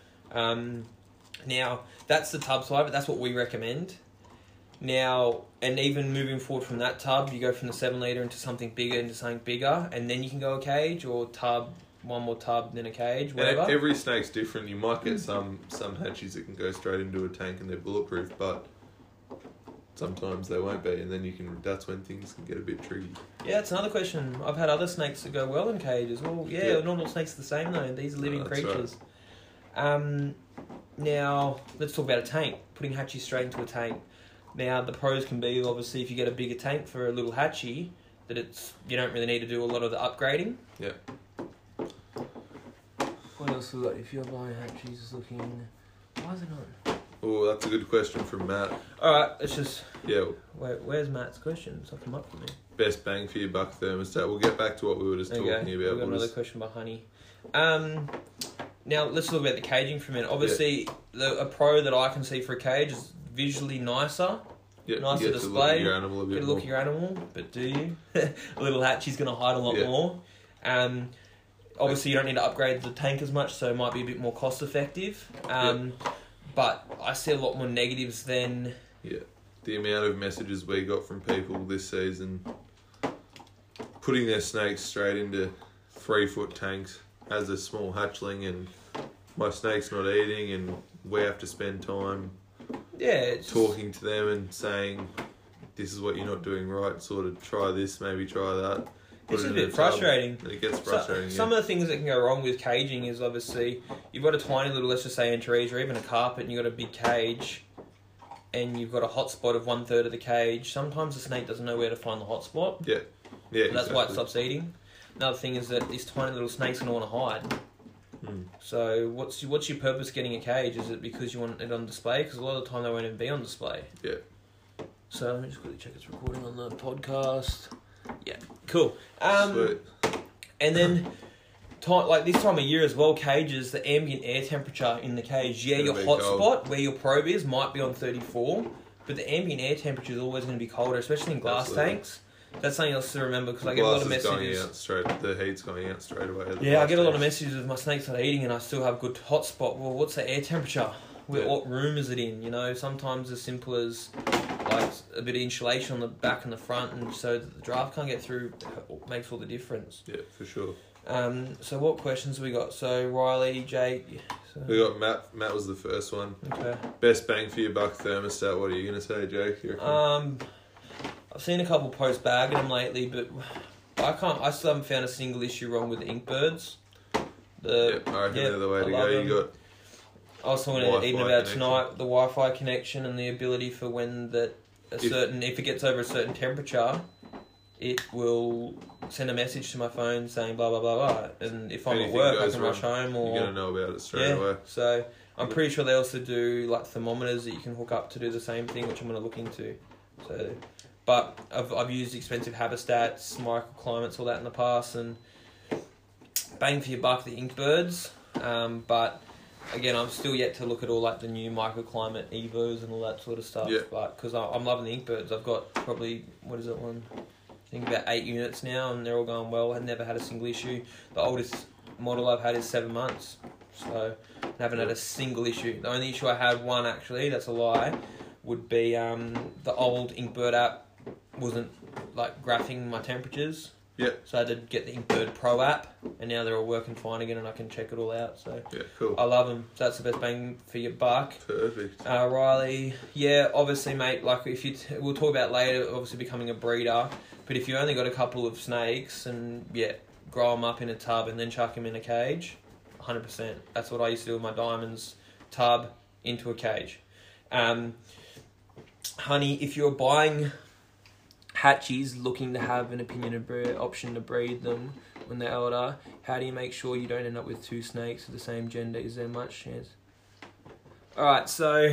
Um, now, that's the tub side, but that's what we recommend. Now, and even moving forward from that tub, you go from the seven litre into something bigger, into something bigger, and then you can go a cage, or tub, one more tub, then a cage, whatever. And every snake's different. You might get some, some hatchies that can go straight into a tank and they're bulletproof, but sometimes they won't be, and then you can. That's when things can get a bit tricky. Yeah, that's another question. I've had other snakes that go well in cages. Well, yeah, yeah. not all snakes are the same though. These are living No, that's creatures. Right. Um, now let's talk about a tank. Putting hatchies straight into a tank. Now the pros can be obviously if you get a bigger tank for a little hatchie, that it's you don't really need to do a lot of the upgrading. Yeah. What else we got? If you're buying hatchies, looking. Why is it not? Oh, that's a good question from Matt. Alright, let's just... Yeah. Wait, where's Matt's question? It's not come up for me. Best bang for your buck thermostat. We'll get back to what we were just okay. talking about. We've got we'll another just... question by Honey. Um, now, let's talk about the caging for a minute. Obviously, yeah. the, a pro that I can see for a cage is visually nicer. Yeah, nicer you get display. To look at your animal a bit get a look more. at your animal, but do you? A little hatchie's going to hide a lot yeah. more. Um, obviously, you don't need to upgrade the tank as much, so it might be a bit more cost effective. Um, yeah. But I see a lot more negatives than... Yeah. The amount of messages we got from people this season putting their snakes straight into three-foot tanks as a small hatchling, and my snake's not eating, and we have to spend time yeah, it's talking to them and saying, this is what you're not doing right, sort of try this, maybe try that. It's a bit frustrating. It gets frustrating. So, some yeah. of the things that can go wrong with caging is obviously you've got a tiny little, let's just say, Antares or even a carpet, and you've got a big cage, and you've got a hot spot of one third of the cage. Sometimes the snake doesn't know where to find the hot spot. Yeah, yeah. So that's exactly. why it stops eating. Another thing is that this tiny little snake's gonna want to hide. Hmm. So what's what's your purpose getting a cage? Is it because you want it on display? Because a lot of the time they won't even be on display. Yeah. So let me just quickly check it's recording on the podcast. Yeah, cool. Um, Sweet. And then, time, like this time of year as well, cages, the ambient air temperature in the cage. Yeah, your hot cold. spot where your probe is might be on thirty-four, but the ambient air temperature is always going to be colder, especially in glass Absolutely. tanks. That's something else to remember because I get Glass a lot of is going messages. out straight, the heat's going out straight away. Yeah, I get a lot of messages with my snakes not eating and I still have good hot spot. Well, what's the air temperature? Where, Yeah. What room is it in? You know, sometimes as simple as like a bit of insulation on the back and the front, and so that the draft can't get through, makes all the difference. Yeah, for sure. Um. So what questions have we got? So Riley, Jake. So, We got Matt. Matt was the first one. okay. Best bang for your buck thermostat. What are you going to say, Jake? You reckon? Um, I've seen a couple posts bagging them lately, but I can't. I still haven't found a single issue wrong with the Inkbirds. The yeah, I reckon yeah, they're the way I to go. love You them. got I was talking Wi-Fi even about connection. tonight the Wi-Fi connection and the ability for when that a If- certain if it gets over a certain temperature, it will send a message to my phone saying blah blah blah blah. And if I'm Anything at work, I goes can wrong, rush home or you're going to know about it straight yeah. away. So I'm pretty sure they also do like thermometers that you can hook up to do the same thing, which I'm going to look into. So, but I've I've used expensive Habitats, microclimates, all that in the past, and bang for your buck, the Inkbirds. Um, but again, I'm still yet to look at all like the new microclimate Evos and all that sort of stuff. Yeah. But because I'm loving the Inkbirds, I've got probably what is it one? I think about eight units now, and they're all going well. I've never had a single issue. The oldest model I've had is seven months, so I haven't had a single issue. The only issue I had, one actually, that's a lie, would be um, the old Inkbird app wasn't like graphing my temperatures. Yeah. So I had to get the Inkbird Pro app, and now they're all working fine again, and I can check it all out. So Yeah, cool. I love them. So that's the best bang for your buck. Perfect. Uh, Riley, yeah, obviously, mate. Like if you, t- we'll talk about later. Obviously, becoming a breeder, but if you only got a couple of snakes, and yeah, grow them up in a tub and then chuck them in a cage, one hundred percent. That's what I used to do with my diamonds. Tub into a cage. Um, honey, if you're buying hatchies looking to have an opinion of breed, option to breed them when they're older, how do you make sure you don't end up with two snakes of the same gender? Is there much chance? Alright, so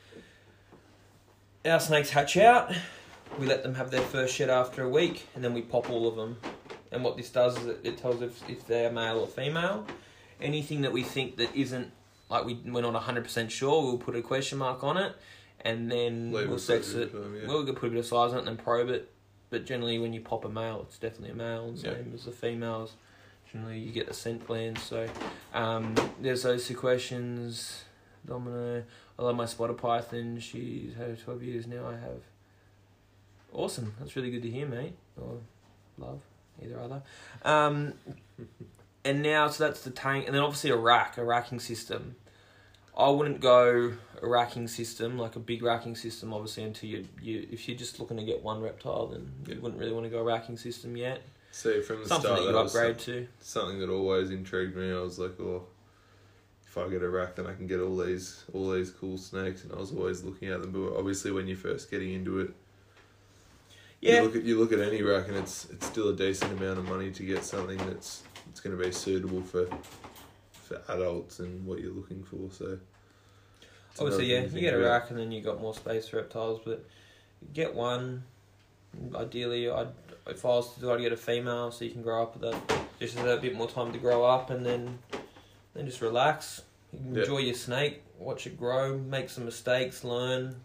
our snakes hatch out, we let them have their first shed after a week, and then we pop all of them. And what this does is it, it tells if, if they're male or female. Anything that we think that isn't, like we, we're not one hundred percent sure, we'll put a question mark on it, and then Label we'll sex size it. time, yeah. We'll put a bit of size on it and then probe it. But generally when you pop a male, it's definitely a male, and same Yeah. as the females. Generally you get the scent glands. So um, there's those two questions. Domino, I love my spotter python. She's had her twelve years now. I have. Awesome. That's really good to hear, mate. Or love, either other. Um, and now, so that's the tank. And then obviously a rack, a racking system. I wouldn't go a racking system, like a big racking system, obviously, until you, you if you're just looking to get one reptile, then Yeah. you wouldn't really want to go a racking system yet. So from the Something start, that you that was upgrade some- to. something that always intrigued me. I was like, oh, if I get a rack, then I can get all these all these cool snakes, and I was always looking at them. But obviously, when you're first getting into it, Yeah. you look at you look at any rack, and it's it's still a decent amount of money to get something that's it's going to be suitable for for adults and what you're looking for. So it's Obviously, yeah, another thing you to get a think about. rack and then you got more space for reptiles, but get one. Ideally, I'd, if I was to do, I'd get a female so you can grow up with that. Just have a bit more time to grow up, and then then just relax. You can Yeah. enjoy your snake, watch it grow, make some mistakes, learn,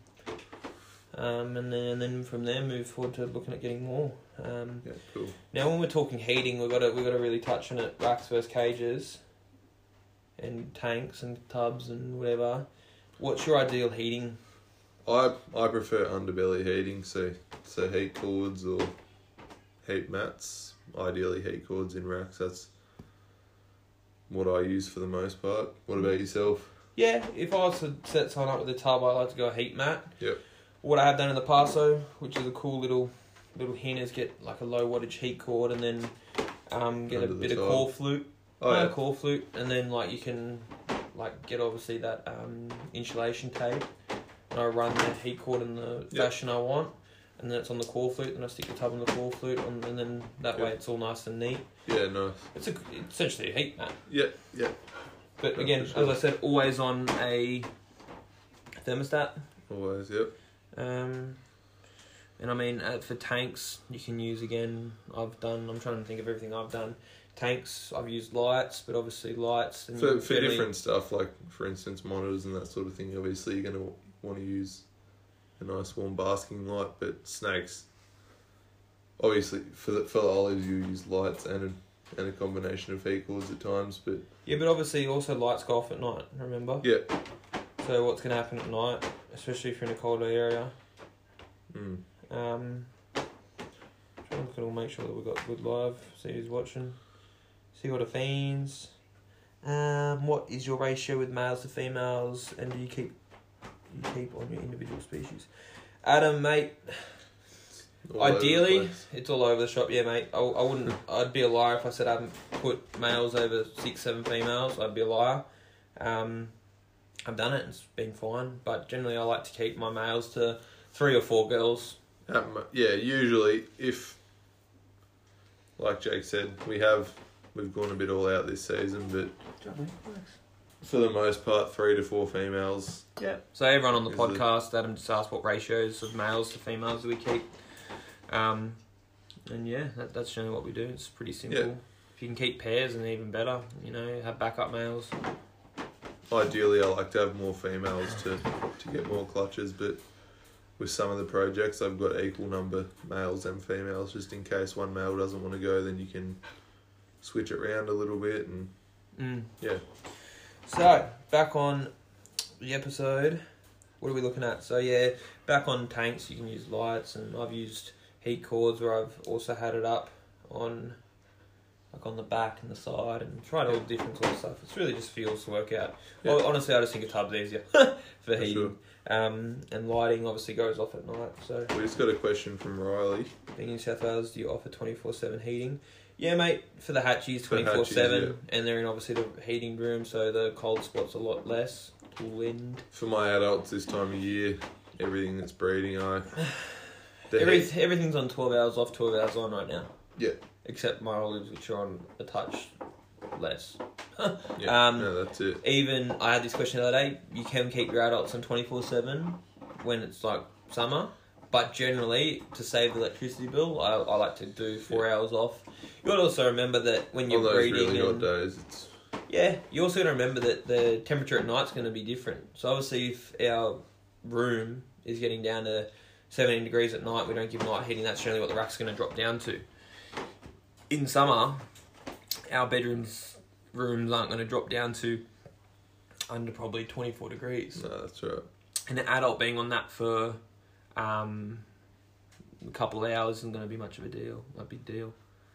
um, and then and then from there move forward to looking at getting more. Um, Yeah, cool. now, when we're talking heating, we've got to we've got to really touch on it. Racks versus cages, and tanks and tubs and whatever. What's your ideal heating? I I prefer underbelly heating, so so heat cords or heat mats. Ideally, heat cords in racks. That's what I use for the most part. What about yourself? Yeah, if I was to set someone up with a tub, I like to go a heat mat. Yep. What I have done in the past, though, which is a cool little little hint, is get like a low wattage heat cord and then um, get Under a the bit of tub. core flute. Oh no, yeah. core flute, and then like you can like get obviously that um, insulation tape, and I run the heat cord in the Yep. fashion I want, and then it's on the core flute, and I stick the tub on the core flute, on, and then that way Yep. it's all nice and neat. Yeah, nice. It's a it's essentially a heat mat. Yeah, yeah. But Yeah, again, for sure. as I said, always on a thermostat. Always, yep. Um, and I mean, uh, for tanks, you can use again. I've done. I'm trying to think of everything I've done. Tanks, I've used lights, but obviously lights and For for fairly- different stuff, like for instance monitors and that sort of thing. Obviously, you're gonna want to use a nice warm basking light, but snakes. Obviously, for the for the olives, you use lights and a, and a combination of heat cords at times, but Yeah, but obviously also lights go off at night. Remember. yeah. So what's going to happen at night, especially if you're in a colder area? Mm. Um, trying to all make sure that we've got good live. See who's watching. See what it fiends. Um, what is your ratio with males to females, and do you keep you keep on your individual species? Adam, mate. All over the Ideally, place. it's all over the shop. Yeah, mate. I, I wouldn't. I'd be a liar if I said I haven't put males over six, seven females. I'd be a liar. Um, I've done it. It's been fine. But generally, I like to keep my males to three or four girls. Um, yeah, usually if, like Jake said, we have we've gone a bit all out this season, but for the most part, three to four females. Yeah. So everyone on the Is podcast, Adam just asked what ratios of males to females do we keep. Um, and yeah, that, that's generally what we do. It's pretty simple. Yeah. If you can keep pairs, then even better. You know, have backup males. ideally I like to have more females to, to get more clutches, but with some of the projects I've got equal number males and females, just in case one male doesn't want to go, then you can switch it around a little bit and Mm. yeah. So, back on the episode, what are we looking at? So yeah, back on tanks, you can use lights, and I've used heat cords where I've also had it up on, like on the back and the side, and tried all different sort of stuff. It's really just feels to work out. Yeah. Well, honestly, I just think a tub's easier for, For heating. sure. Um, and lighting obviously goes off at night. So, We just got a question from Riley. being in New South Wales, do you offer twenty-four seven heating? Yeah, mate, for the hatchies, For twenty-four seven, hatchies, and they're in obviously the heating room, so the cold spot's a lot less. Wind. For my adults this time of year, everything that's breeding, I... the Every, heat- everything's on twelve hours off, twelve hours on right now. Yeah. Except my olives, which are on a touch less. yeah, um, no, that's it. Even, I had this question the other day, you can keep your adults on twenty-four seven when it's like summer, but generally, to save the electricity bill, I, I like to do four Yeah. hours off. You got to also remember that when you're On those breeding... really hot and- days, it's... Yeah, you also got to remember that the temperature at night's going to be different. So obviously if our room is getting down to seventeen degrees at night, we don't give night heating, that's generally what the rack's going to drop down to. In summer, our bedrooms, rooms aren't going to drop down to under probably twenty-four degrees. No, that's right. And an adult being on that for um, a couple of hours isn't going to be much of a deal, a big deal.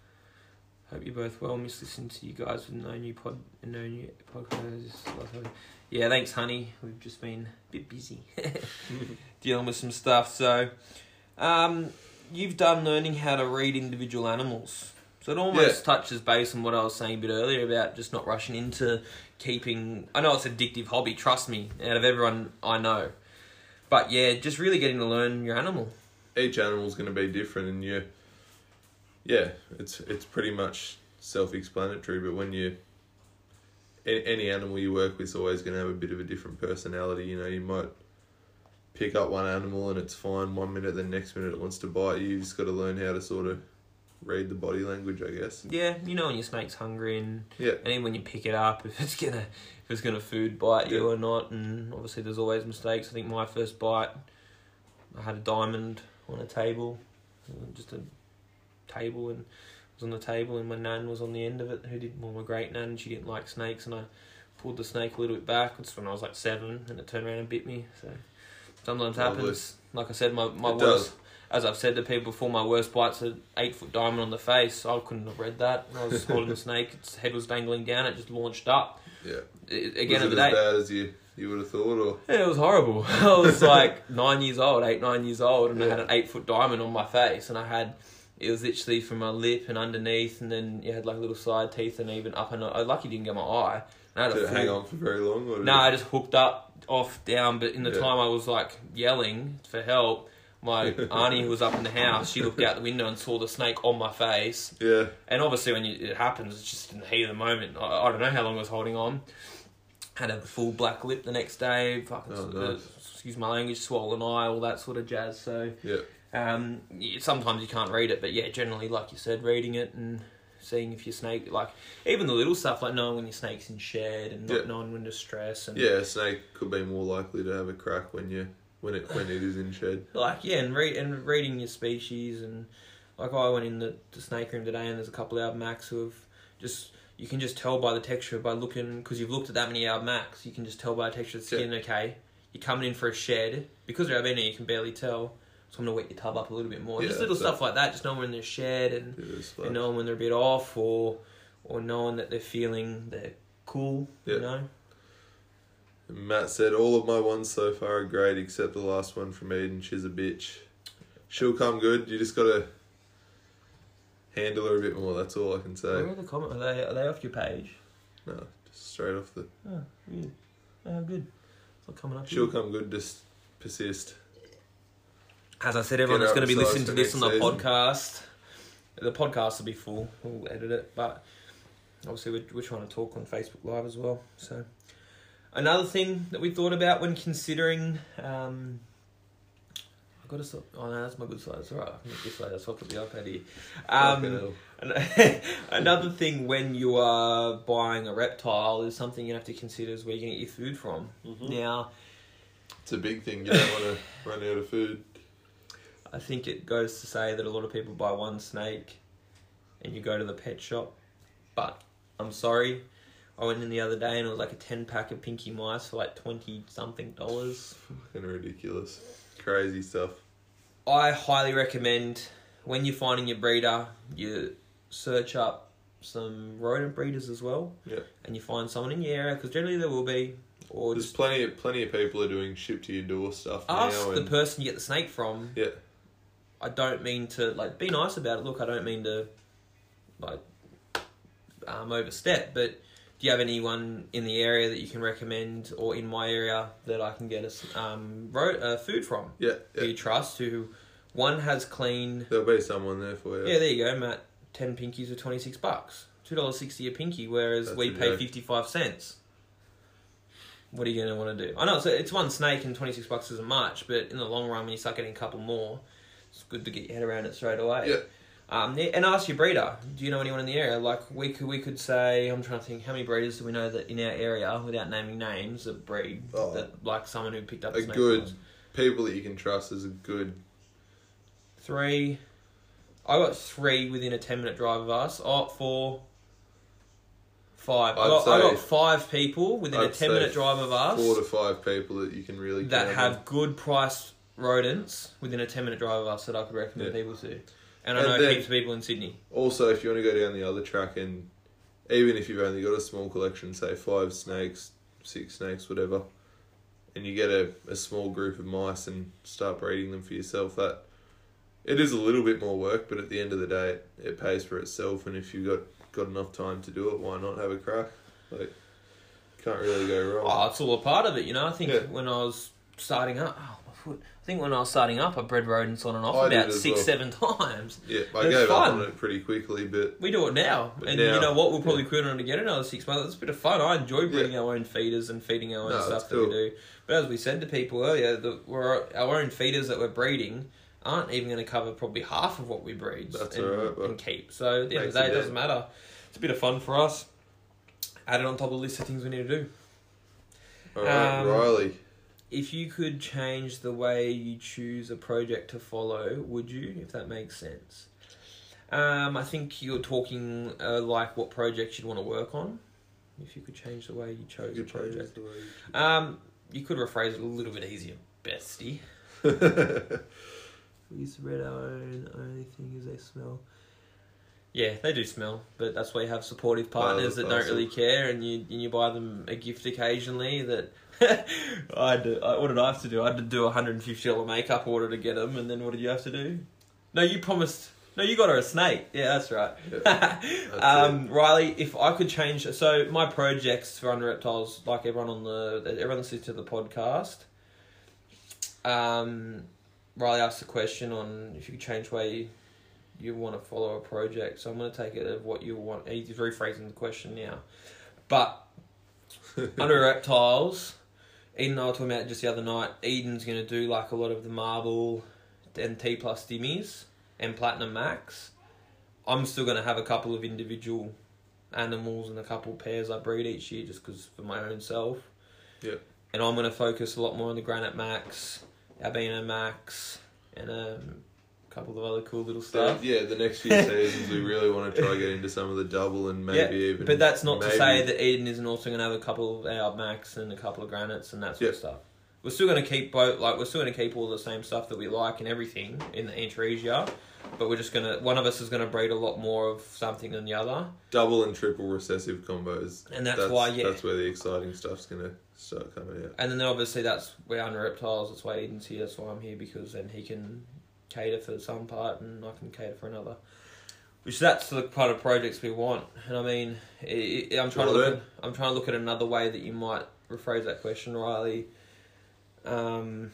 Hope you're both well. Miss listening to you guys with no new pod, no new podcast. Yeah, thanks, honey. We've just been a bit busy dealing with some stuff. So, um, you've done learning how to read individual animals. So it almost Yeah. touches base on what I was saying a bit earlier about just not rushing into keeping. I know it's an addictive hobby. Trust me, out of everyone I know. But yeah, just really getting to learn your animal. Each animal's going to be different, and you... Yeah, it's it's pretty much self-explanatory, but when you... Any, any animal you work with is always going to have a bit of a different personality. You know, you might pick up one animal and it's fine one minute, then next minute it wants to bite you. You just got to learn how to sort of read the body language, I guess. Yeah, you know when your snake's hungry, and Yeah. and even when you pick it up, if it's gonna if it's gonna food bite you Yeah. or not. And obviously there's always mistakes. I think my first bite, I had a diamond on a table, just a table, and it was on the table, and my nan was on the end of it, who did well, my great nan, she didn't like snakes, and I pulled the snake a little bit back. It's when I was like seven, and it turned around and bit me. So sometimes Lovely. happens. Like I said, my my It worst. does. As I've said to people before, my worst bite's an eight-foot diamond on the face. I couldn't have read that. I was holding the snake, its head was dangling down, it just launched up. Yeah. It, again, was of it the as day, bad as you, you would have thought, or... yeah, it was horrible. I was like nine years old, eight, nine years old, and I Yeah. had an eight-foot diamond on my face, and I had, it was literally from my lip and underneath, and then you had like little side teeth, and even up, and I was lucky it didn't get my eye. And I had Did a it full- hang on for very long? Or did No, it... I just hooked up, off, down, but in the Yeah. time I was like yelling for help, my auntie who was up in the house, she looked out the window and saw the snake on my face. Yeah. And obviously when you, it happens, it's just in the heat of the moment. I, I don't know how long I was holding on. Had a full black lip the next day, fucking, Oh, uh, nice. excuse my language, swollen eye, all that sort of jazz. So Yeah. um, yeah, sometimes you can't read it, but yeah, generally, like you said, reading it and seeing if your snake, like, even the little stuff, like knowing when your snake's in shed and not Yeah. knowing when to stress. And Yeah, a snake could be more likely to have a crack when you when it when it is in shed. like, yeah, and read and reading your species, and like I went in the, the snake room today, and there's a couple of Albmacs who have just, you can just tell by the texture, by looking, because you've looked at that many Albmacs, you can just tell by the texture of the skin, Yeah. okay, you're coming in for a shed, because they're albino, you can barely tell, so I'm going to wet your tub up a little bit more. Yeah, just little so- stuff like that, just knowing when they're shed, and, It is like- and knowing when they're a bit off, or or knowing that they're feeling, they're cool, Yeah. you know? Matt said, all of my ones so far are great except the last one from Eden. She's a bitch. She'll come good. You just got to handle her a bit more. That's all I can say. Where are the comments? Are they, are they off your page? No, just straight off the... Oh, weird. Oh, good. It's not coming up. She'll here. come good. Just persist. As I said, everyone Get that's her going to be up listening to size this for on the next season. podcast, the podcast will be full. We'll edit it, but obviously we're, we're trying to talk on Facebook Live as well. So another thing that we thought about when considering, um, I've got to stop. Oh no, that's my good side. It's alright. I can make this later. So I'll put the iPad here. Um, Fucking another thing when you are buying a reptile is something you have to consider is where you're going to get your food from. Mhm. Now, it's a big thing. You don't want to run out of food. I think it goes to say that a lot of people buy one snake and you go to the pet shop. But I'm sorry, I went in the other day and it was like a ten pack of pinky mice for like twenty something dollars. Fucking ridiculous. Crazy stuff. I highly recommend when you're finding your breeder, you search up some rodent breeders as well. Yeah. And you find someone in your area, because generally there will be. Or There's just plenty of plenty of people are doing ship to your door stuff ask now. the And, person you get the snake from. yeah. I don't mean to, like, be nice about it. Look, I don't mean to, like, um, overstep, but do you have anyone in the area that you can recommend, or in my area that I can get us um ro- uh, food from? Yeah. Who yeah. you trust, who one has clean. There'll be someone there for you. Yeah, there you go, Matt. Ten pinkies are twenty six bucks, two dollars sixty a pinky, whereas That's we a pay joke. fifty five cents. What are you going to want to do? I know it's, it's one snake and twenty six bucks isn't much, but in the long run, when you start getting a couple more, it's good to get your head around it straight away. Yeah. Um, yeah, and ask your breeder. Do you know anyone in the area? Like we could, we could say. I'm trying to think. How many breeders do we know that in our area, without naming names, that breed? Oh. That like someone who picked up A snake good from us? people that you can trust is a good. Three. I got three within a ten minute drive of us. Oh, four. Five. I I'd got, I say- got five people within a I'd ten say minute drive of us Four to five people that you can really that count have on. good priced rodents within a ten minute drive of us that I could recommend Yeah. people to. And I And know then- heaps of people in Sydney. Also, if you want to go down the other track, and even if you've only got a small collection, say five snakes, six snakes, whatever, and you get a, a small group of mice and start breeding them for yourself, that it is a little bit more work, but at the end of the day, it, it pays for itself. And if you've got, got enough time to do it, why not have a crack? Like, can't really go wrong. Oh, it's all a part of it, you know. I think Yeah. when I was starting up, oh, my foot. I think when I was starting up, I bred rodents on and off I did about as six, well. seven times. Yeah, I It's gave fun. up on it pretty quickly, but We do it now, But and now- you know what? We'll probably quit on it again another six months. It's a bit of fun. I enjoy breeding Yeah. our own feeders and feeding our own No, stuff it's that cool. we do. But as we said to people earlier, the, we're, our own feeders that we're breeding aren't even going to cover probably half of what we breed That's and, alright, but and keep. So at the end of makes the day, a it bit. doesn't matter. It's a bit of fun for us. Add it on top of the list of things we need to do. alright, Um, Riley. If you could change the way you choose a project to follow, would you, if that makes sense? Um, I think you're talking uh, like what projects you'd want to work on. If you could change the way you chose a Good changes project. the way Um, you could rephrase it a little bit easier, bestie. you- We used to breed our own, only thing is they smell. Yeah, they do smell, but that's why you have supportive partners Oh, that don't awesome. really care, and you and you buy them a gift occasionally. That I had to, I, what did I have to do? I had to do a hundred and fifty dollar makeup order to get them, and then what did you have to do? No, you promised. No, you got her a snake. Yeah, that's right. That's um, Riley, if I could change, so my projects for Under Reptiles, like everyone on the, everyone listens to the podcast. Um, Riley asked a question on if you could change the way you, you want to follow a project. So I'm going to take it of what you want. He's rephrasing the question now, but Under Reptiles, Eden and I were talking about it just the other night. Eden's going to do like a lot of the marble and T plus dimmies and Platinum Max. I'm still going to have a couple of individual animals and a couple pairs I breed each year just because for my own self. Yeah. And I'm going to focus a lot more on the Granite Max, Albino Max, and um, a couple of other cool little So, stuff. yeah, the next few seasons we really want to try get into some of the double and maybe Yeah, even. but that's not to maybe- say that Eden isn't also going to have a couple of our Max and a couple of Granites and that sort Yeah. of stuff. We're still going to keep both, like we're still going to keep all the same stuff that we like and everything in the Antaresia, but we're just going to, one of us is going to breed a lot more of something than the other. double and triple recessive combos. And that's why, yeah. That's where the exciting stuff's gonna start coming out. And then obviously that's where Under Reptiles, that's why Eden's here, that's why I'm here, because then he can cater for some part and I can cater for another. Which that's the kind of projects we want. And I mean, it, it, I'm trying to look at, I'm trying to look at another way that you might rephrase that question, Riley. Um,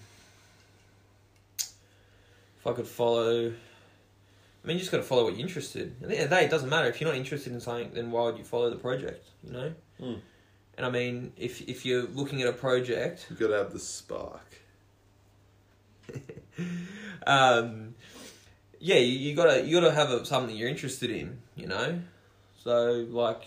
if I could follow, I mean, you just got to follow what you're interested in. At the end of the day, it doesn't matter. If you're not interested in something, then why would you follow the project, you know? Mm. And I mean, if if you're looking at a project, You've got to have the spark. um, yeah, you, you gotta you gotta have a, something you're interested in, you know. So like,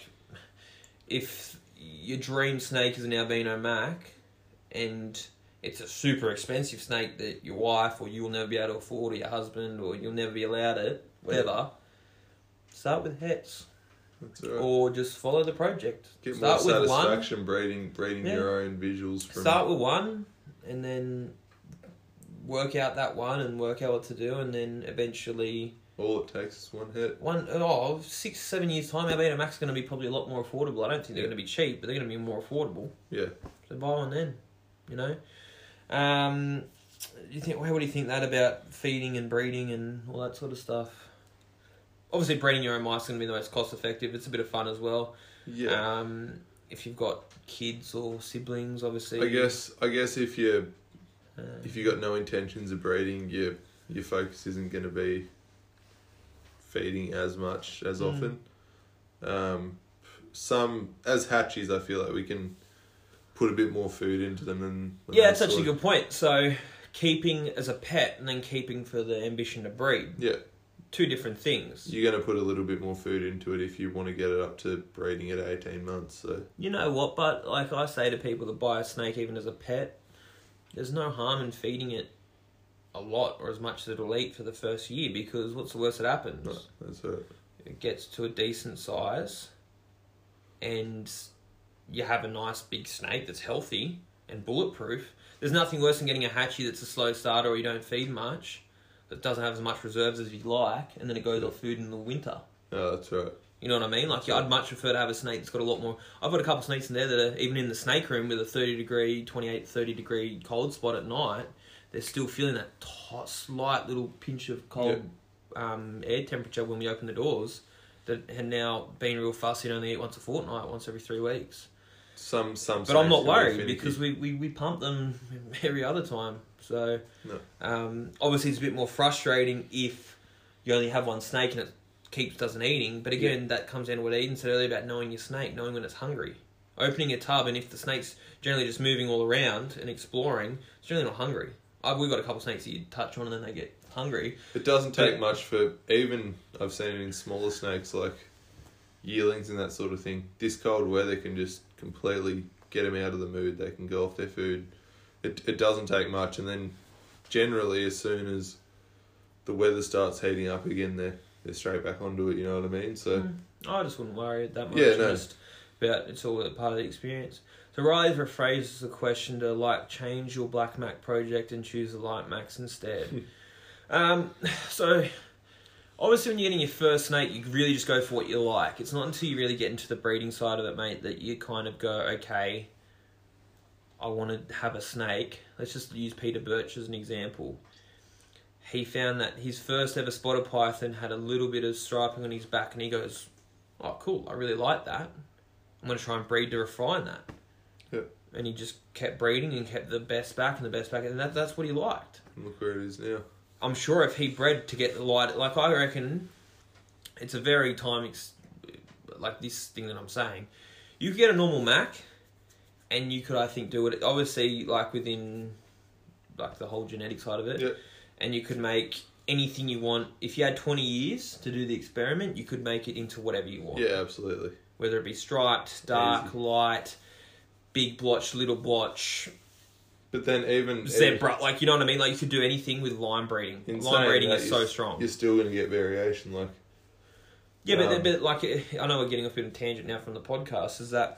if your dream snake is an albino mac, and it's a super expensive snake that your wife or you'll never be able to afford, or your husband, or you'll never be allowed it, whatever. Start with hets. That's right. Or just follow the project. Get Start more with satisfaction one. breeding breeding Yeah. your own visuals from Start with one, and then work out that one and work out what to do, and then eventually all it takes is one hit. one oh six seven years time, albino mac's going to be probably a lot more affordable. I don't think they're Yeah. going to be cheap, but they're going to be more affordable. Yeah. So buy one then, you know. Um, you think? What do you think that about feeding and breeding and all that sort of stuff? Obviously, breeding your own mice is going to be the most cost effective. It's a bit of fun as well. Yeah. Um, if you've got kids or siblings, obviously. I guess I guess if you Uh, if you got no intentions of breeding, your your focus isn't going to be feeding as much as Mm. often. Um, some as hatchies, I feel like we can put a bit more food into them than. than yeah, they that's actually a sort good point. So, keeping as a pet and then keeping for the ambition to breed. Yeah. Two different things. You're going to put a little bit more food into it if you want to get it up to breeding at eighteen months. So You know what, but like I say to people that buy a snake even as a pet, there's no harm in feeding it a lot or as much as it'll eat for the first year, because what's the worst that happens? no, that's it. It gets to a decent size and you have a nice big snake that's healthy and bulletproof. There's nothing worse than getting a hatchie that's a slow starter or you don't feed much, that doesn't have as much reserves as you'd like, and then it goes off food in the winter. No, that's right. You know what I mean? Like, yeah, I'd much prefer to have a snake that's got a lot more... I've got a couple of snakes in there that are, even in the snake room with a thirty degree, twenty-eight, thirty degree cold spot at night, they're still feeling that t- slight little pinch of cold um, air temperature when we open the doors, that had now been real fussy and only eat once a fortnight, once every three weeks. Some some. But I'm not snakes are worried finicky. because we, we, we pump them every other time. So, No. um, obviously it's a bit more frustrating if you only have one snake and it keeps doesn't eating. But again, that comes down to what Eden said earlier about knowing your snake, knowing when it's hungry. Opening a tub, and if the snake's generally just moving all around and exploring, it's generally not hungry. I've, we've got a couple of snakes that you touch on and then they get hungry. It doesn't take But- much for, even I've seen it in smaller snakes like yearlings and that sort of thing. This cold weather can just completely get them out of the mood. They can go off their food. It it doesn't take much, and then generally as soon as the weather starts heating up again, they're they're straight back onto it. You know what I mean? So Mm. I just wouldn't worry that much. Yeah, no. Just about it's all a part of the experience. So Riley's rephrases the question to like change your Black Mac project and choose the Light Max instead. um, so obviously when you're getting your first snake, you really just go for what you like. It's not until you really get into the breeding side of it, mate, that you kind of go, okay, I want to have a snake. Let's just use Peter Birch as an example. He found that his first ever spotted python had a little bit of striping on his back, and he goes, oh, cool, I really like that. I'm going to try and breed to refine that. Yep. And he just kept breeding and kept the best back and the best back, and that, that's what he liked. look where it is now. I'm sure if he bred to get the light, like I reckon, it's a very time, ex- like this thing that I'm saying, you could get a normal Mac, and you could, I think, do it, obviously, like within, like the whole genetic side of it, Yep. and you could make anything you want. If you had twenty years to do the experiment, you could make it into whatever you want. Yeah, absolutely. Whether it be striped, dark, Easy. light, big blotch, little blotch, But then even zebra, like, you know what I mean? Like, you could do anything with line breeding. In Line saying breeding that, is you're- so strong. you're still going to get variation. Like Yeah, but, Um, but like, I know we're getting off a bit of a tangent now from the podcast, is that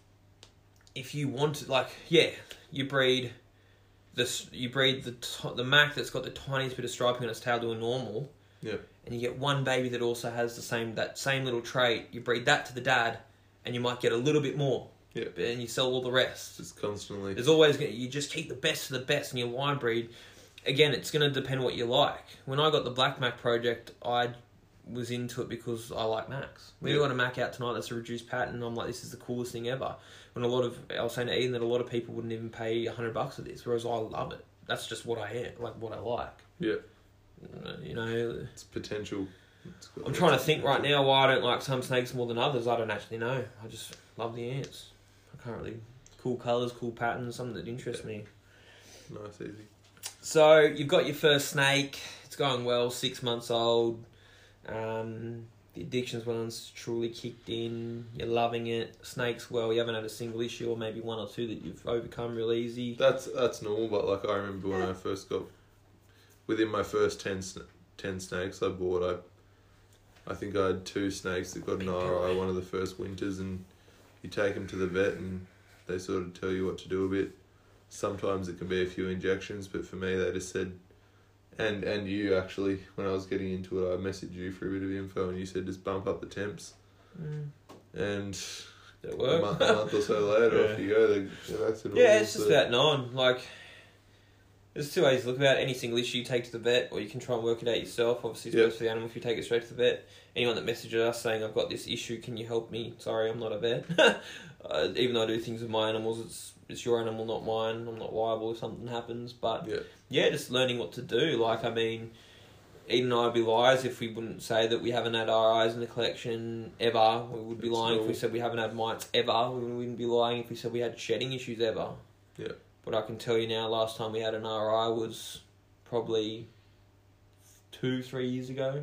if you want to, like, yeah, you breed this, you breed the t- the Mac that's got the tiniest bit of striping on its tail to a normal, yeah, and you get one baby that also has the same, that same little trait, you breed that to the dad, and you might get a little bit more, yeah, and you sell all the rest. just constantly. There's always gonna, you just keep the best of the best in your line breed. Again, it's going to depend what you like. When I got the Black Mac project, I was into it because I like Macs. We Yeah. got a Mac out tonight that's a reduced pattern, and I'm like, this is the coolest thing ever. When a lot of, I was saying to Eden that a lot of people wouldn't even pay a hundred bucks for this, whereas I love it. That's just what I am, like what I like. Yeah, You know, it's potential. It's got I'm trying to lots of think right potential. now why I don't like some snakes more than others. I don't actually know. I just love the ants. I can't really, cool colours, cool patterns, something that interests me. Nice, easy. so you've got your first snake. It's going well. Six months old. Um, the addictions one's truly kicked in. You're loving it. Snakes well. You haven't had a single issue, or maybe one or two that you've overcome real easy. That's that's normal, but like I remember when I first got within my first ten, ten snakes I bought. I I think I had two snakes that got an R I one of the first winters, and you take them to the vet and they sort of tell you what to do a bit. Sometimes it can be a few injections, but for me they just said, and and you actually, when I was getting into it, I messaged you for a bit of info and you said just bump up the temps. Mm. And Did it a work? month, a month or so later, Yeah. off you go. They, they're back to normal, Yeah, it's just so- about knowing. Like, there's two ways to look at it. Any single issue you take to the vet, or you can try and work it out yourself. Obviously, it's Yeah. best for the animal if you take it straight to the vet. Anyone that messages us saying, I've got this issue, can you help me? Sorry, I'm not a vet. uh, even though I do things with my animals, it's it's your animal, not mine. I'm not liable if something happens. But, Yeah. yeah, just learning what to do. Like, I mean, Eden and I would be liars if we wouldn't say that we haven't had R Is in the collection ever. We would be It's lying if we normal. said we haven't had mites ever. We wouldn't be lying if we said we had shedding issues ever. Yeah. But I can tell you now, last time we had an R I was probably two, three years ago.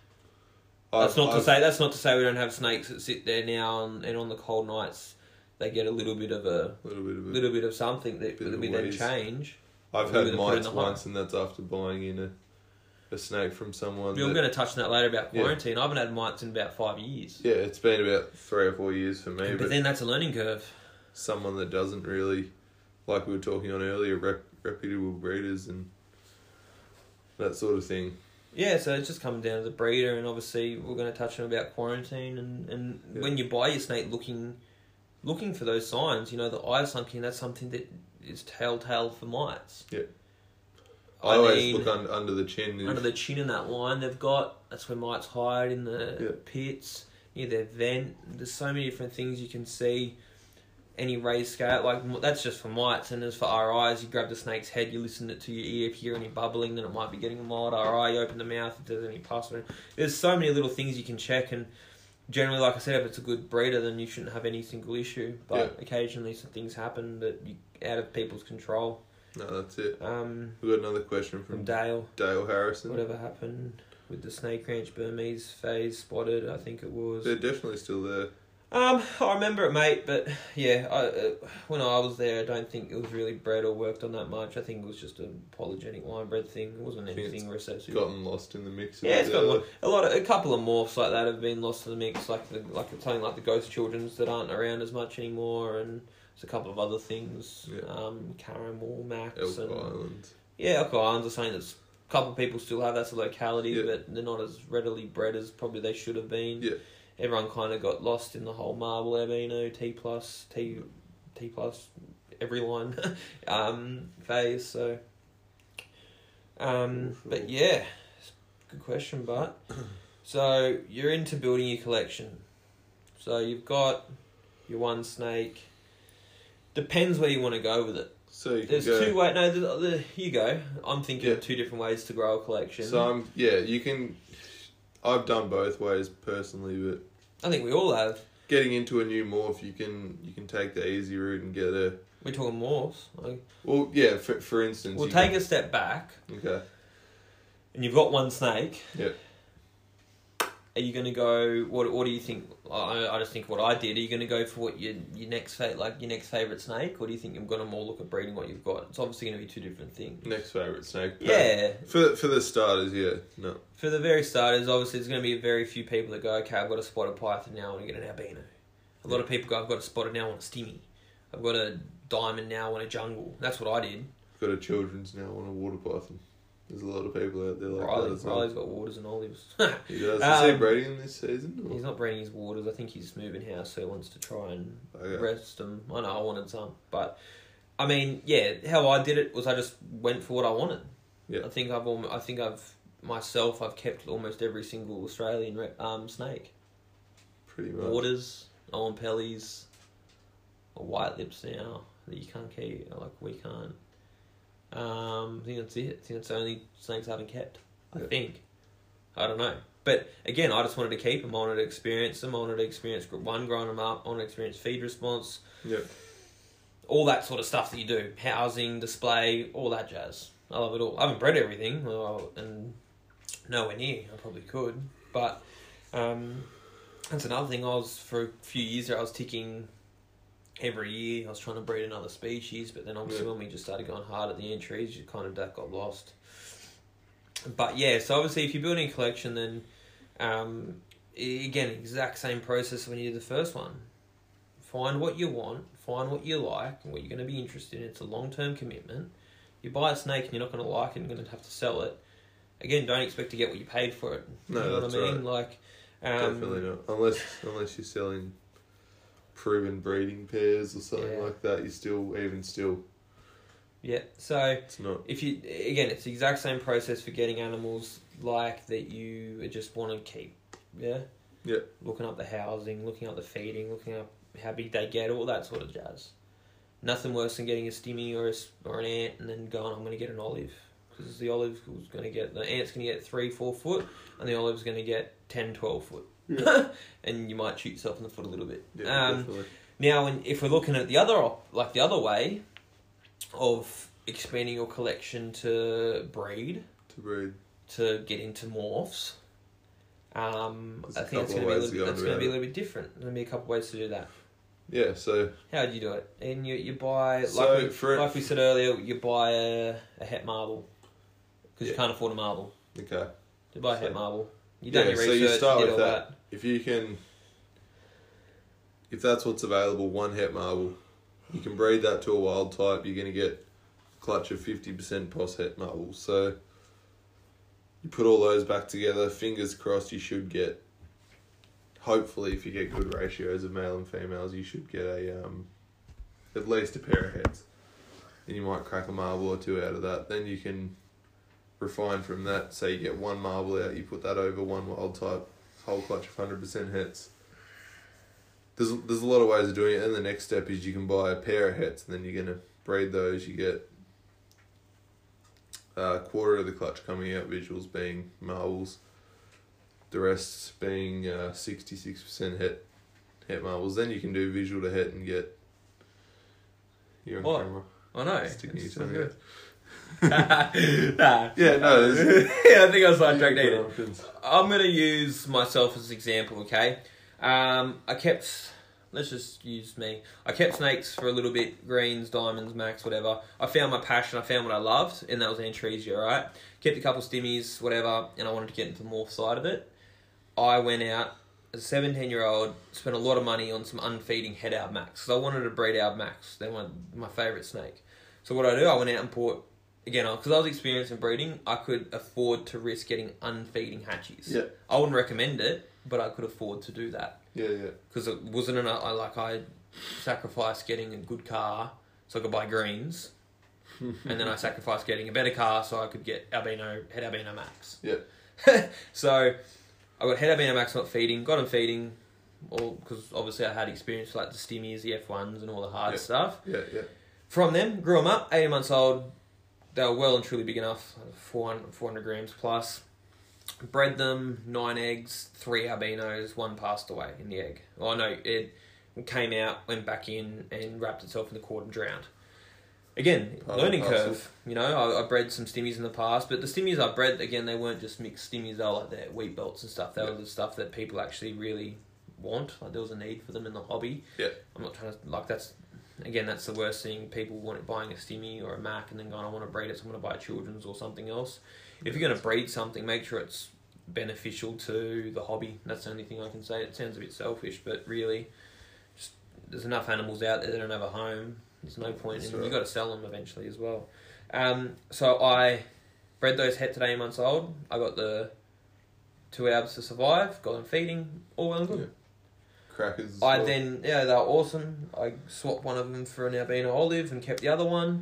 That's I've- not to I've- say that's not to say we don't have snakes that sit there now and, and on the cold nights they get a little bit of a little bit of a, little bit of something that, Bit of that a we then wheeze. change. I've we had would've put it in mites the once, and that's after buying in a, a snake from someone. We were that- going to touch on that later about Yeah. quarantine. I haven't had mites in about five years. Yeah, it's been about three or four years for me, But, but then that's a learning curve. someone that doesn't really, like we were talking on earlier, rep, reputable breeders and that sort of thing. Yeah, so it's just coming down to the breeder, and obviously we're going to touch on about quarantine, and, and Yeah. when you buy your snake looking looking for those signs, you know, the eye sunk in, that's something that is telltale for mites. Yeah. I, I, always mean, look under, under the chin. under the chin in that line they've got, that's where mites hide, in the Yeah. pits, near their vent. There's so many different things you can see. Any raised scale, like m- that's just for mites, and as for R Is, you grab the snake's head, you listen it to your ear. If you hear any bubbling, then it might be getting a mild R I. You open the mouth if there's any pus. Or there's so many little things you can check, and generally, like I said, if it's a good breeder, then you shouldn't have any single issue. But Yeah. occasionally, some things happen that you out of people's control. No, that's it. Um, We've got another question from from Dale, Dale Harrison. whatever happened with the snake ranch Burmese phase spotted? I think it was. They're definitely still there. Um, I remember it, mate, but yeah, I, uh, when I was there, I don't think it was really bred or worked on that much. I think it was just a polygenic line bred thing. It wasn't I think anything recessive. Gotten lost in the mix. Yeah, it's got the- lo- a lot of a couple of morphs like that have been lost to the mix, like the like something like the ghost childrens that aren't around as much anymore, and there's a couple of other things. Yeah. Um, Caramel, Max, Elk and Island. yeah, Elk Islands are saying that a couple of people still have that's a locality, Yeah. but they're not as readily bred as probably they should have been. Yeah. Everyone kind of got lost in the whole marble albino T plus T T plus every line um, phase. So, um, but yeah, good question, but so you're into building your collection. So you've got your one snake. Depends where you want to go with it. So you can There's go. two ways. No, the, the, you go. I'm thinking Yeah. of two different ways to grow a collection. So I'm yeah. You can. I've done both ways personally, but I think we all have. getting into a new morph, you can you can take the easy route and get a. We're talking morphs. Like, Well, yeah. For for instance, we'll you take can, a step back, Okay. and you've got one snake. Yeah. Are you going to go? What What do you think? I I just think what I did. Are you going to go for what your your next fa- like your next favorite snake, or do you think you're going to more look at breeding what you've got? It's obviously going to be two different things. Next favorite snake. Yeah. For for the starters, yeah. No. For the very starters, obviously, there's going to be very few people that go, okay, I've got a spotted python now, I want to get an albino. A lot of people go, I've got a spotted now, I want a stimmy. I've got a diamond now, I want a jungle. That's what I did. Got a children's now on a water python. There's a lot of people out there like that Riley, as well. Riley's got waters and olives. He does. Is he Um, breeding this season? Or? He's not breeding his waters. I think he's moving house, so he wants to try and Okay. rest them. I know I wanted some, but I mean, yeah, how I did it was I just went for what I wanted. Yeah. I think I've, alm- I think I've myself, I've kept almost every single Australian re- um snake. Pretty much. Waters, Owen Pellies, or white lips now that you can't keep, like we can't. Um, I think that's it. I think that's the only snakes I haven't kept. I Yeah. think. I don't know. But again, I just wanted to keep them. I wanted to experience them. I wanted to experience gr- one, growing them up. I wanted to experience feed response. Yeah. All that sort of stuff that you do. Housing, display, all that jazz. I love it all. I haven't bred everything, well, and nowhere near. I probably could, but um, that's another thing. I was for a few years there. I was ticking every year. I was trying to breed another species, but then obviously yeah. when we just started going hard at the entries, you kind of that got lost. But yeah, so obviously if you're building a collection, then um, again, exact same process when you did the first one. Find what you want, find what you like, and what you're going to be interested in. It's a long-term commitment. You buy a snake and you're not going to like it and you're going to have to sell it. Again, don't expect to get what you paid for it. No, you know that's what I mean? right. Like, um, definitely not. Unless unless you're selling proven breeding pairs or something yeah. like that, you still even still. Yeah. So it's not. If you again, it's the exact same process for getting animals like that you just want to keep. Yeah. Yeah. Looking up the housing, looking up the feeding, looking up how big they get, all that sort of jazz. Nothing worse than getting a stimmy or a, or an ant and then going, I'm going to get an olive. Because the olive was going to get, the ant's going to get three, four foot, and the olive's going to get ten, twelve foot. Yeah. And you might shoot yourself in the foot a little bit. Yeah, um, definitely. Now, when, if we're looking at the other, op- like the other way of expanding your collection to breed, to breed, to get into morphs, um, I think it's couple going to be a of ways little, to go that's about going to be a it. little bit different. There's going to be a couple of ways to do that. Yeah, so How do you do it? And you you buy like So we, for- like we said earlier, you buy a, a het marble because Yeah. you can't afford a marble. okay. You buy a So- het marble. You Yeah, done your so research. you start you did with all that. If you can, if that's what's available, one het marble, you can breed that to a wild type. You're going to get a clutch of fifty percent pos het marbles. So you put all those back together. Fingers crossed, you should get. Hopefully, if you get good ratios of male and females, you should get a um, at least a pair of heads. And you might crack a marble or two out of that. Then you can refine from that. Say you get one marble out, you put that over one wild type, whole clutch of one hundred percent hets. There's there's a lot of ways of doing it. And the next step is you can buy a pair of hets, and then you're going to breed those. You get a quarter of the clutch coming out, visuals being marbles. The rest being uh, sixty-six percent het, het marbles. Then you can do visual to het and get... You're on What? camera. I know. Sticking your It's so tongue good. out. Nah. Yeah, no. there's- Yeah, I think I was sidetracked Good either. options. I'm going to use myself as an example, okay? Um, I kept... Let's just use me. I kept snakes for a little bit. Greens, diamonds, max, whatever. I found my passion. I found what I loved. And that was Antresia, right? Kept a couple stimmies, whatever. And I wanted to get into the morph side of it. I went out as a seventeen-year-old, spent a lot of money on some unfeeding het Alb Max. Because I wanted to breed Alb Max. They're my, my favourite snake. So what I do, I went out and bought... Again, because I was experienced in breeding, I could afford to risk getting unfeeding hatchies. Yeah. I wouldn't recommend it, but I could afford to do that. Yeah, yeah. Because it wasn't enough. I like I sacrificed getting a good car so I could buy greens, and then I sacrificed getting a better car so I could get albino het albino max. Yeah. So I got het albino max not feeding, got them feeding, all because obviously I had experience with, like the stimmies, the F ones, and all the hard Yeah. stuff. Yeah, yeah. From them, grew them up, eighteen months old. They were well and truly big enough, four hundred, four hundred grams plus. Bred them, nine eggs, three albinos, one passed away in the egg. Oh no, it came out, went back in, and wrapped itself in the cord and drowned. Again, Part learning and parcel. curve. You know, I, I bred some stimmies in the past, but the stimmies I bred, again, they weren't just mixed stimmies, they were like their wheat belts and stuff. They Yeah. were the stuff that people actually really want. Like there was a need for them in the hobby. Yeah. I'm not trying to, like that's, again, that's the worst thing. People want buying a stimmy or a Mac and then going, I want to breed it, so I'm going to buy a children's or something else. If you're going to breed something, make sure it's beneficial to the hobby. That's the only thing I can say. It sounds a bit selfish, but really, just there's enough animals out there that don't have a home. There's no point in them. right. You've got to sell them eventually as well. Um, so I bred those het today months old. I got the two albs to survive, got them feeding, all well and good. Yeah. Crackers. as I well. then, yeah, they were awesome. I swapped one of them for an albino olive and kept the other one.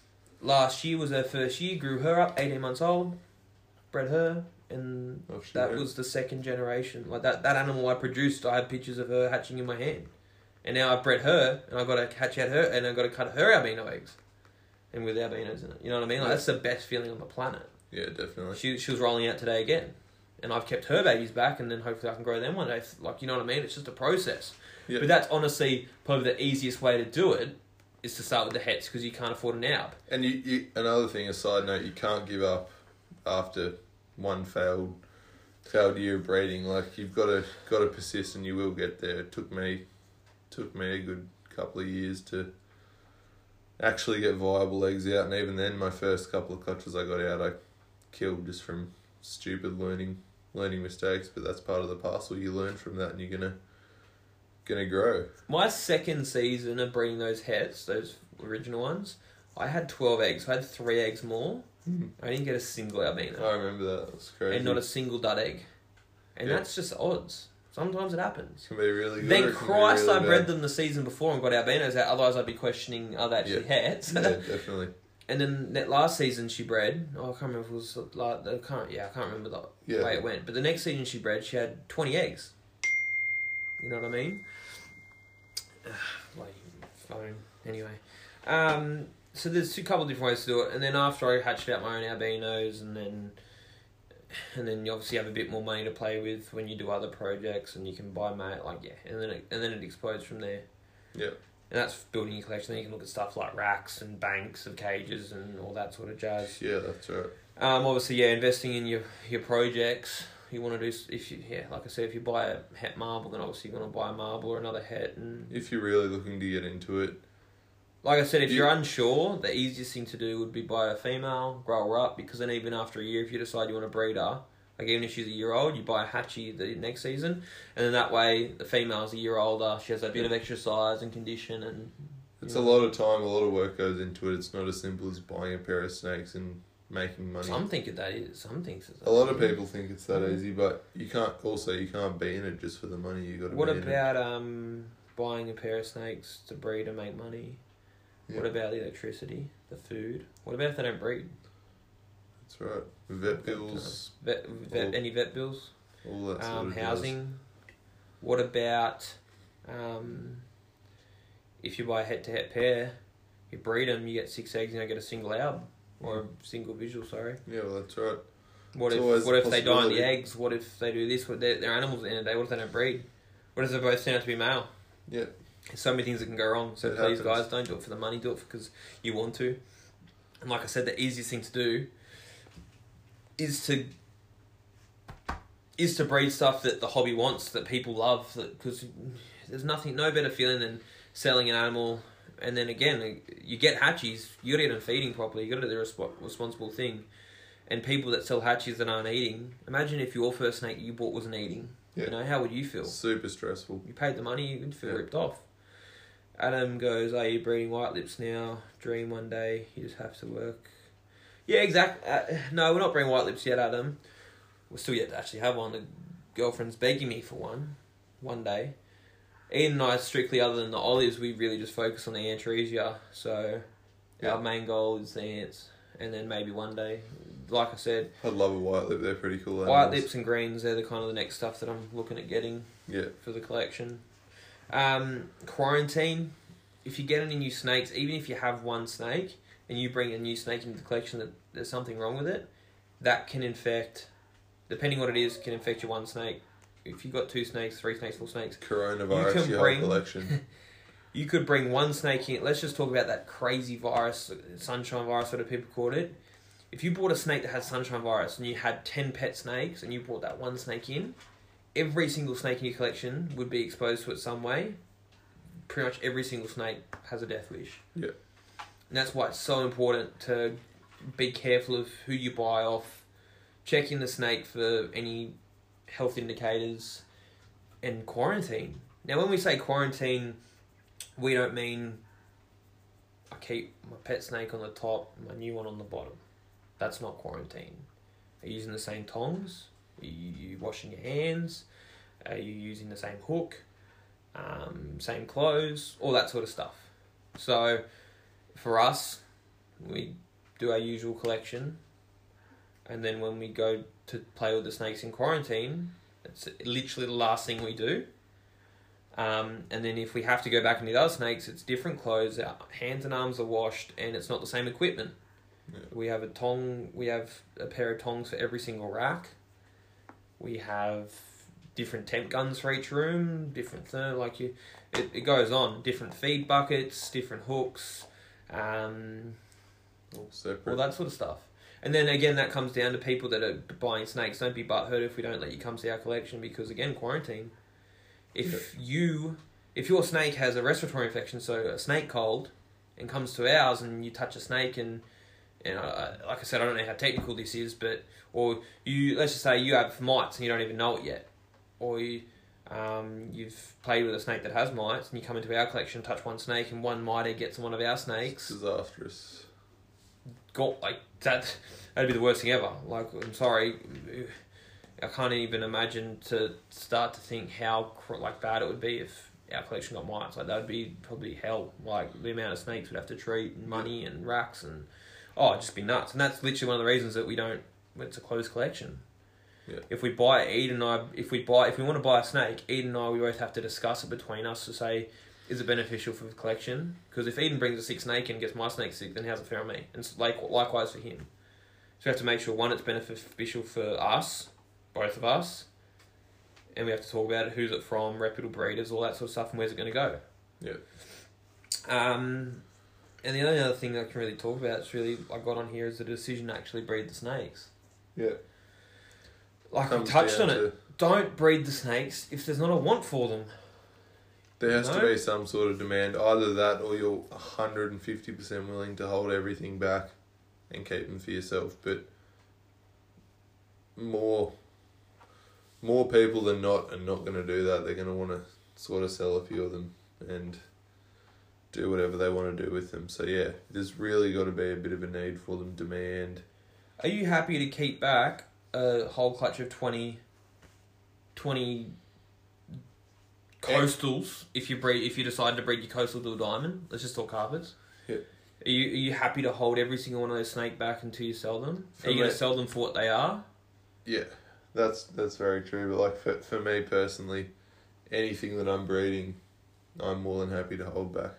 Last year was her first year, grew her up, eighteen months old, bred her, and Oh, shit, that yeah. was the second generation. Like that, that animal I produced, I had pictures of her hatching in my hand. And now I've bred her, and I've got to hatch out her, and I've got to cut her albino eggs. And with albinos in it. You know what I mean? Like, Yeah. that's the best feeling on the planet. Yeah, definitely. She she was rolling out today again. And I've kept her babies back, and then hopefully I can grow them one day. Like, you know what I mean? It's just a process. Yeah. But that's honestly probably the easiest way to do it. is to start with the hets because you can't afford an alb. And you, you, another thing, a side note, you can't give up after one failed failed year of breeding. Like, you've got to got to persist, and you will get there. It took me took me a good couple of years to actually get viable eggs out, and even then, my first couple of clutches I got out, I killed just from stupid learning learning mistakes. But that's part of the parcel. You learn from that, and you're gonna gonna grow. My second season of breeding those hets, those original ones, I had twelve eggs. I had three eggs more. Mm. I didn't get a single albino. I remember that. It was crazy. And not a single dud egg. And Yeah. that's just odds. Sometimes it happens. It can be really good. Thank or it can be Christ really I bred bad. them the season before and got albinos out. Otherwise, I'd be questioning, are they actually hets? Yeah, definitely. And then that last season she bred, oh, I can't remember if it was like, I can't, yeah, I can't remember the Yeah. way it went. But the next season she bred, she had twenty eggs. You know what I mean? Like, phone. Anyway. Um, so there's a couple of different ways to do it. And then after I hatched out my own albinos, and then and then you obviously have a bit more money to play with when you do other projects, and you can buy mate, like, yeah. And then it, and then it explodes from there. Yeah. And that's building your collection. Then you can look at stuff like racks and banks of cages and all that sort of jazz. Yeah, that's right. Um, obviously, yeah, investing in your, your projects. You want to do, if you, yeah, like I said, if you buy a het marble, then obviously you want to buy a marble or another het. And If you're really looking to get into it, like I said, if You- you're unsure, the easiest thing to do would be buy a female, grow her up, because then even after a year, if you decide you want to breed her, like even if she's a year old, you buy a hatchie the next season, and then that way the female's a year older, she has a bit of extra size and condition, and it's you a know. lot of time, a lot of work goes into it. It's not as simple as buying a pair of snakes and making money. Some think it that is. Some think it's A lot of people think it's that easy, but you can't. Also, you can't be in it just for the money. You got to. What be in it. about um buying a pair of snakes to breed and make money? Yeah. What about the electricity, the food? What about if they don't breed? That's right. Vet bills, Vet, vet All- any vet bills? all that sort Um, of jazz. housing. What about um if you buy a head to head pair, you breed them, you get six eggs, and you don't get a single alb or a single visual. Sorry. Yeah, well, that's right. What It's if always what a if they die in the possibility. eggs? What if they do this? What they're, they're animals at the end of the day? What if they don't breed? What if they both turn out to be male? Yeah. There's so many things that can go wrong. So It please, happens. guys, don't do it for the money. Do it because you want to. And like I said, the easiest thing to do is to is to breed stuff that the hobby wants, that people love. That because there's nothing, no better feeling than selling an animal. And then again, you get hatchies. You got to get them feeding properly. You got to do the resp- responsible thing. And people that sell hatchies that aren't eating, imagine if your first snake you bought wasn't eating. Yeah. You know, how would you feel? Super stressful. You paid the money, you'd feel Yeah. ripped off. Adam goes, are you breeding white lips now? Dream one day, you just have to work. Yeah, exactly. Uh, no, we're not breeding white lips yet, Adam. We're still yet to actually have one. The girlfriend's begging me for one, one day. Ian and I, strictly other than the olives, we really just focus on the Antresia. So Yeah. our main goal is the ants. And then maybe one day, like I said, I'd love a white lip. They're pretty cool. white animals. lips and greens, they're the kind of the next stuff that I'm looking at getting Yeah. for the collection. Um, quarantine. If you're getting any new snakes, even if you have one snake and you bring a new snake into the collection that there's something wrong with it, that can infect, depending what it is, can infect your one snake. If you've got two snakes, three snakes, four snakes, Coronavirus. You can your bring- whole collection. you could bring one snake in. Let's just talk about that crazy virus, sunshine virus, whatever people called it. If you bought a snake that had sunshine virus and you had ten pet snakes and you brought that one snake in, every single snake in your collection would be exposed to it some way. Pretty much every single snake has a death wish. Yeah. And that's why it's so important to be careful of who you buy off, check in the snake for any health indicators, and quarantine. Now, when we say quarantine, we don't mean I keep my pet snake on the top and my new one on the bottom. That's not quarantine. Are you using the same tongs? Are you, you washing your hands? Are you using the same hook? Um, same clothes? All that sort of stuff. So, for us, we do our usual collection. And then when we go to play with the snakes in quarantine, it's literally the last thing we do. Um, and then if we have to go back into the other snakes, it's different clothes. Our hands and arms are washed, and it's not the same equipment. Yeah. We have a tong. We have a pair of tongs for every single rack. We have different temp guns for each room, different thing, like you, it, it goes on. Different feed buckets, different hooks, um, All separate. all that sort of stuff. And then again, that comes down to people that are buying snakes. Don't be butthurt if we don't let you come see our collection because again, quarantine. If Yeah. you, if your snake has a respiratory infection, so a snake cold, and comes to ours, and you touch a snake, and and uh, like I said, I don't know how technical this is, but or you let's just say you have mites and you don't even know it yet, or you. Um, you've played with a snake that has mites, and you come into our collection, touch one snake, and one miter gets on one of our snakes. Disastrous. Got like that. That'd be the worst thing ever. Like, I'm sorry, I can't even imagine to start to think how like bad it would be if our collection got mites. Like, that'd be probably hell. Like, the amount of snakes we'd have to treat, and money and racks, and oh, it'd just be nuts. And that's literally one of the reasons that we don't. It's a closed collection. Yeah. If we buy Eden and I, if we buy, if we want to buy a snake, Eden and I, we both have to discuss it between us to say, is it beneficial for the collection? Because if Eden brings a sick snake and gets my snake sick, then how's it fair on me? And like likewise for him. So we have to make sure one, it's beneficial for us, both of us, and we have to talk about it, who's it from, reputable breeders, all that sort of stuff, and where's it going to go. Yeah. Um, and the only other thing I can really talk about, it's really I got on here, is the decision to actually breed the snakes. Yeah. Like Comes we touched down on to- it. Don't breed the snakes if there's not a want for them. There has No? to be some sort of demand. Either that or you're one hundred fifty percent willing to hold everything back and keep them for yourself. But more more people than not are not going to do that. They're going to want to sort of sell a few of them and do whatever they want to do with them. So yeah, there's really got to be a bit of a need for them, demand. Are you happy to keep back a whole clutch of twenty, twenty coastals if you breed if you decide to breed your coastal to a diamond? Let's just talk carpets. Yeah. Are you are you happy to hold every single one of those snake back until you sell them? For are you going me- to sell them for what they are? Yeah, that's that's very true. But like for for me personally, anything that I'm breeding, I'm more than happy to hold back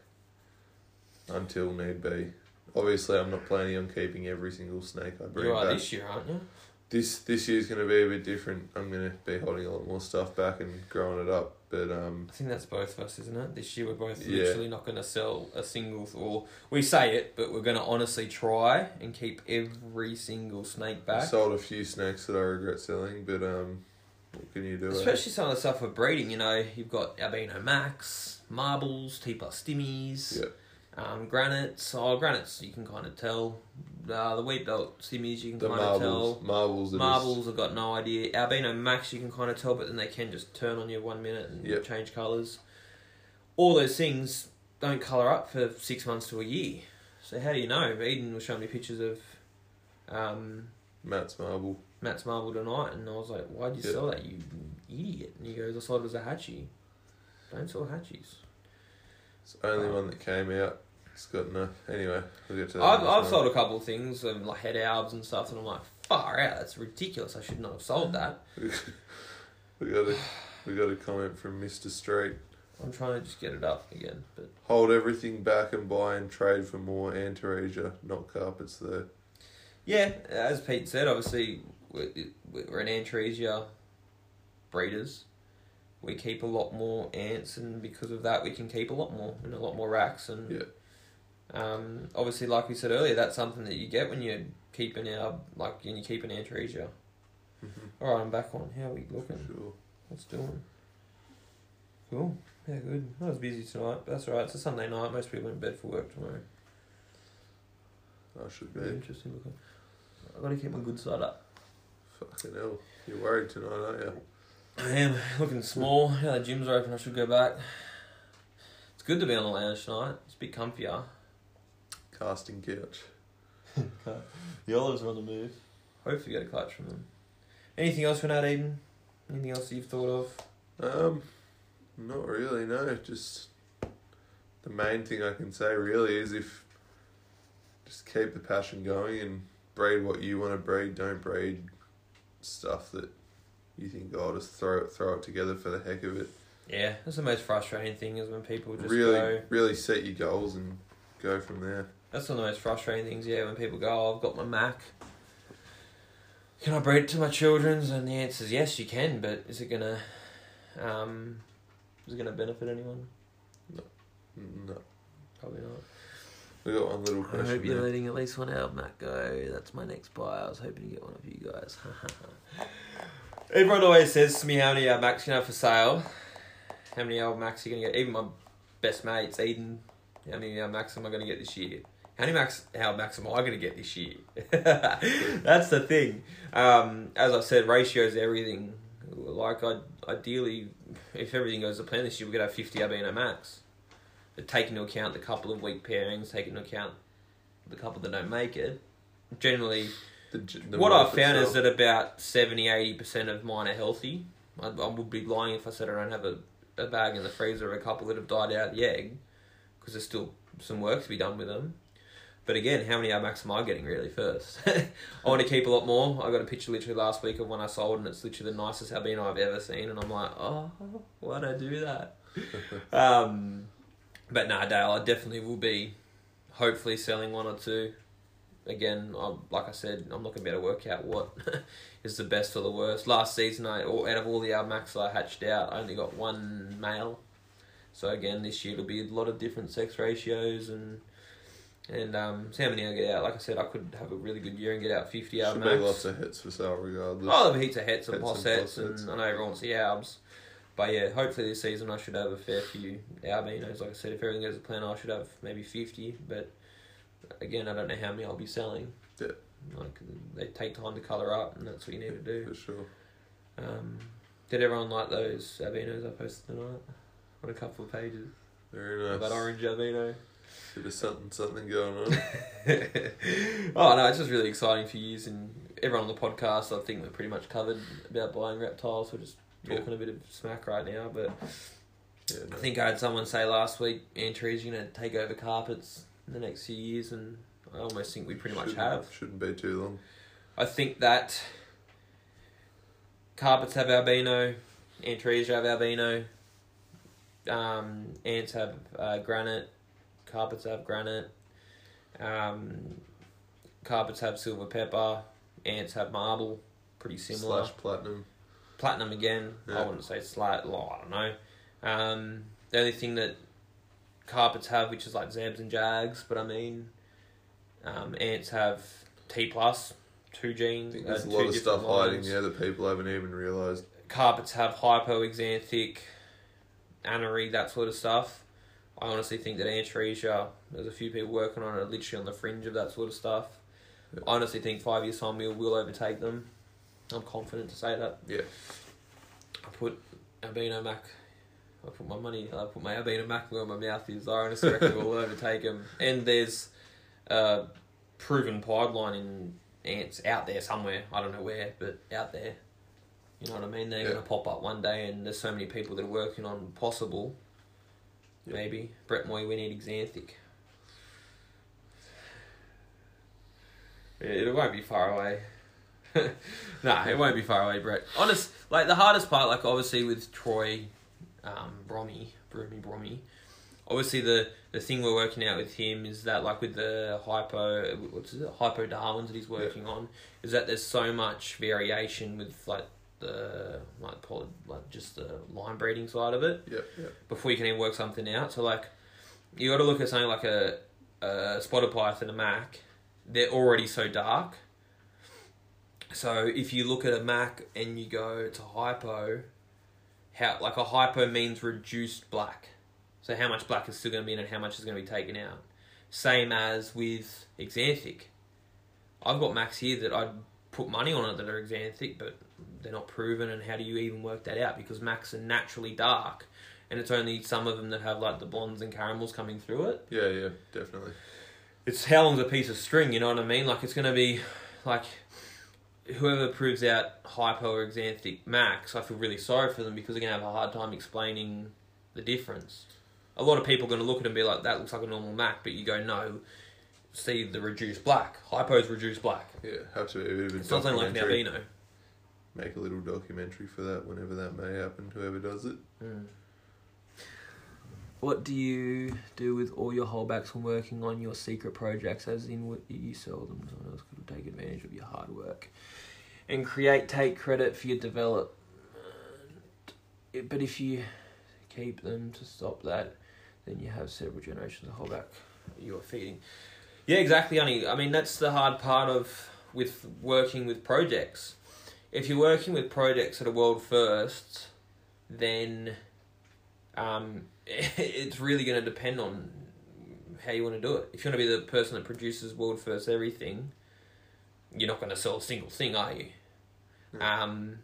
until need be. Obviously, I'm not planning on keeping every single snake I breed You are back. this year, aren't you? This this year's going to be a bit different. I'm going to be holding a lot more stuff back and growing it up. But um, I think that's both of us, isn't it? This year we're both Yeah. literally not going to sell a single, or we say it, but we're going to honestly try and keep every single snake I back. sold a few snakes that I regret selling. But um, what can you do? eh? Especially some of the stuff we're breeding, you know, you've got Albino Max, Marbles, T plus Stimmies, Yeah. um, Granites. Oh, Granites, you can kind of tell. Uh, the Wheat Belt Stimmies, you can The kind of marbles, tell. marbles, are Marbles, I've got no idea. Albino Max, you can kind of tell, but then they can just turn on you one minute and Yep. change colours. All those things don't colour up for six months to a year. So how do you know? Eden was showing me pictures of um, just Matt's marble. Matt's Marble tonight, and I was like, why'd you Yep. sell that, you idiot? And he goes, I sold it as a hatchie. Don't sell hatchies. It's the only Oh. one that came out. It's got enough. Anyway, we'll get to that. I've, next I've one. sold a couple of things, um, like head albs and stuff, and I'm like, far out, that's ridiculous. I should not have sold that. we got a we got a comment from Mister Street. I'm trying to just get it up again, but Hold everything back and buy and trade for more Antaresia, not carpets there. yeah, as Pete said, obviously we're, we're an Antaresia breeders. We keep a lot more ants, and because of that, we can keep a lot more in a lot more racks. And Yeah. um, obviously, like we said earlier, that's something that you get when you're keeping our like when you keep an Antaresia. Mm-hmm. All right, I'm back on. How are we looking? Sure. What's doing? Cool. Yeah, good. I was busy tonight, but that's all right. It's a Sunday night. Most people are in bed for work tomorrow. I should Really be. interesting looking. I've got to keep my good side up. Fucking hell. You're worried tonight, aren't you? I am looking small. Yeah, the gyms are open. I should go back. It's good to be on the lounge tonight. It's a bit comfier. Casting couch. The olives are on the move. Hopefully get a clutch from them. Anything else for Nat Eden? Anything else that you've thought of? Um, not really, no. Just the main thing I can say really is if just keep the passion going and breed what you want to breed. Don't breed stuff that you think, oh, I'll just throw it, throw it together for the heck of it. Yeah, that's the most frustrating thing is when people just really, go... really set your goals and go from there. That's one of the most frustrating things, yeah, when people go, oh, I've got my Mac. Can I breed it to my children's? And the answer is yes, you can, but is it going to Um, is it going to benefit anyone? No. Probably not. We got one little I question hope you're there. letting at least one out, Matt. Go. That's my next buy. I was hoping to get one of you guys. Everyone always says to me how many uh, Macs you have for sale. How many old Macs are you going to get? Even my best mates, Eden. How many uh, Macs am I going to get this year? How many Macs, how Macs am I going to get this year? That's the thing. Um, as I said, ratios everything. Like, I ideally, if everything goes to plan this year, we're going to have fifty Albino Macs. But take into account the couple of weak pairings, take into account the couple that don't make it. Generally, The, the what I've found itself. is that about seventy to eighty percent of mine are healthy. I, I would be lying if I said I don't have a, a bag in the freezer of a couple that have died out of the egg, because there's still some work to be done with them. But again, how many Macs am I getting really first? I want to keep a lot more. I got a picture literally last week of one I sold, and it's literally the nicest albino I've ever seen, and I'm like, oh, why'd I do that? um, but nah, Dale, I definitely will be hopefully selling one or two. Again, I, like I said, I'm not going to be able to work out what is the best or the worst. Last season, I or out of all the Macs I hatched out, I only got one male. So again, this year it'll be a lot of different sex ratios and and um, see how many I get out. Like I said, I could have a really good year and get out fifty Macs. Should be lots of hits for sale regardless. Oh, there'll be heaps of hets and Hets poss and hets, poss and I know everyone wants the albs. But yeah, hopefully this season I should have a fair few albinos. Like I said, if everything goes to plan, I should have maybe fifty. But again, I don't know how many I'll be selling. Yeah. Like, they take time to colour up, and that's what you need to do. For sure. Um, did everyone like those albinos I posted tonight? On a couple of pages. Very nice. That orange albino. Bit of something, something going on. Oh no, it's just really exciting for you and everyone on the podcast. I think we're pretty much covered about buying reptiles. We're just talking yeah. a bit of smack right now, but yeah, no. I think I had someone say last week, Antree's going to take over carpets in the next few years, and I almost think we pretty much shouldn't, have. Shouldn't be too long. I think that carpets have albino, Antree's have albino, um, ants have uh, granite, carpets have granite, um, carpets have silver pepper, ants have marble, pretty similar. Slash platinum. Platinum again, yeah. I wouldn't say slight, well, I don't know. Um, the only thing that carpets have, which is like Zebs and Jags, but I mean, um, ants have T plus, two genes. I think there's uh, a lot of stuff hiding lines. there that people haven't even realised. Carpets have hypoexanthic, anery, that sort of stuff. I honestly think that Antreesia, there's a few people working on it, literally on the fringe of that sort of stuff. Yeah. I honestly think five years time we will overtake them. I'm confident to say that. Yeah. I put albino Mac. I put my money. I put my albino Mac where my mouth is. I honestly reckon we'll overtake them. And there's a proven pipeline in ants out there somewhere. I don't know where, but out there. You know what I mean? They're yeah. going to pop up one day, and there's so many people that are working on possible. Yeah. Maybe Brett Moy, we need Xanthic. It won't be far away. Nah, it won't be far away, Brett. Honest, like the hardest part, like obviously with Troy, um, Brommy, Broomy, Brommy. Obviously, the, the thing we're working out with him is that, like with the hypo, what's it, hypo Darwins that he's working yeah. on, is that there's so much variation with like the like poly, like just the line breeding side of it. Yeah, yeah. Before you can even work something out, so like you got to look at something like a a spotted python, a Mac. They're already so dark. So if you look at a Mac and you go to hypo, how like a hypo means reduced black. So how much black is still going to be in it, how much is going to be taken out. Same as with Xanthic. I've got Macs here that I'd put money on it that are Xanthic, but they're not proven, and how do you even work that out? Because Macs are naturally dark, and it's only some of them that have like the blondes and caramels coming through it. Yeah, yeah, definitely. It's how long's a piece of string, you know what I mean? Like it's going to be like... Whoever proves out hypo or Xanthic Macs, I feel really sorry for them because they're going to have a hard time explaining the difference. A lot of people are going to look at it and be like, that looks like a normal Mac, but you go, no, see the reduced black. Hypo's reduced black. Yeah, have to be a bit of a It's not something like an albino. Make a little documentary for that whenever that may happen, whoever does it. Mm. What do you do with all your holdbacks when working on your secret projects, as in what you sell them? Someone else could take advantage of your hard work and create, take credit for your development. it, but if you keep them to stop that, then you have several generations of holdback you're feeding. Yeah, exactly, honey. I mean, that's the hard part of with working with projects. If you're working with projects that are world first, then um, it's really going to depend on how you want to do it. If you want to be the person that produces world first everything, you're not going to sell a single thing, are you? Yeah. Um,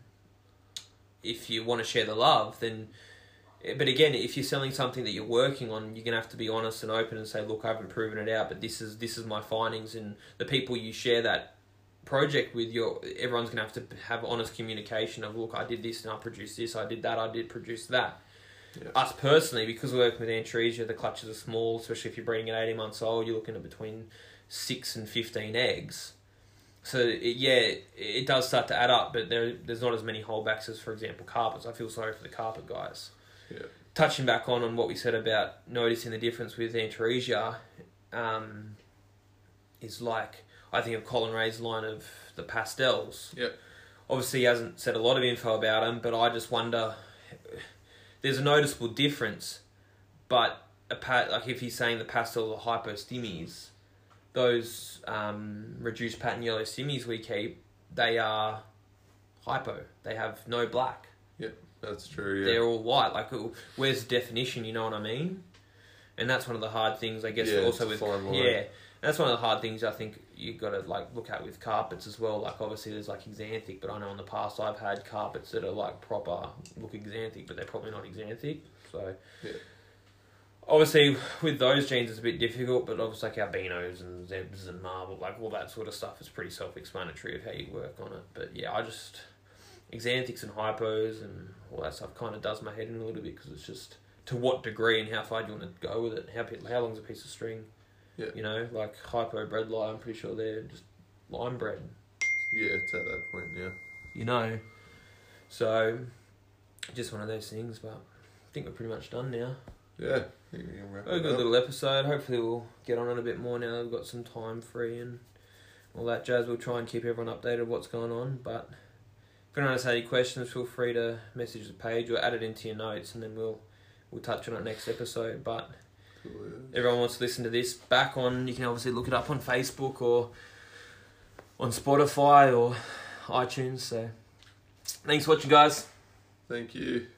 if you want to share the love, then... But again, if you're selling something that you're working on, you're going to have to be honest and open and say, look, I haven't proven it out, but this is this is my findings. And the people you share that project with, you're, everyone's going to have to have honest communication of, look, I did this and I produced this, I did that, I did produce that. Yeah. Us personally, because we're working with Antaresia, the clutches are small, especially if you're breeding at eighteen months old, you're looking at between six and fifteen eggs. So, it, yeah, it, it does start to add up, but there there's not as many holdbacks as, for example, carpets. I feel sorry for the carpet guys. Yeah. Touching back on, on what we said about noticing the difference with Antaresia, um, is like, I think of Colin Ray's line of the pastels. Yeah. Obviously, he hasn't said a lot of info about them, but I just wonder, there's a noticeable difference, but a pat, like if he's saying the pastel are hypostimmies, those um, reduced pattern yellow stimmies we keep, they are hypo. They have no black. Yeah. That's true, yeah. They're all white. Like, where's the definition, you know what I mean? And that's one of the hard things, I guess, yeah, also with... Yeah, that's one of the hard things I think you've got to, like, look at with carpets as well. Like, obviously, there's, like, xanthic, but I know in the past I've had carpets that are, like, proper, look xanthic, but they're probably not xanthic. So, yeah. Obviously, with those genes, it's a bit difficult, but obviously, like, albinos and zebs and marble, like, all that sort of stuff is pretty self-explanatory of how you work on it. But, yeah, I just... Xanthics and hypos and all that stuff kind of does my head in a little bit, because it's just to what degree and how far do you want to go with it. How how long's a piece of string? Yeah. You know, like hypo bred lie, I'm pretty sure they're just lime bred. Yeah, it's at that point, yeah. You know. So, just one of those things, but I think we're pretty much done now. Yeah. I think we can wrap it a good up. little episode. Hopefully we'll get on it a bit more now that we've got some time free and all that jazz. We'll try and keep everyone updated with what's going on, but... If anyone has any questions, feel free to message the page or add it into your notes, and then we'll we'll touch on it next episode. But cool, yeah. Everyone wants to listen to this back on, you can obviously look it up on Facebook or on Spotify or iTunes. So thanks for watching, guys. Thank you.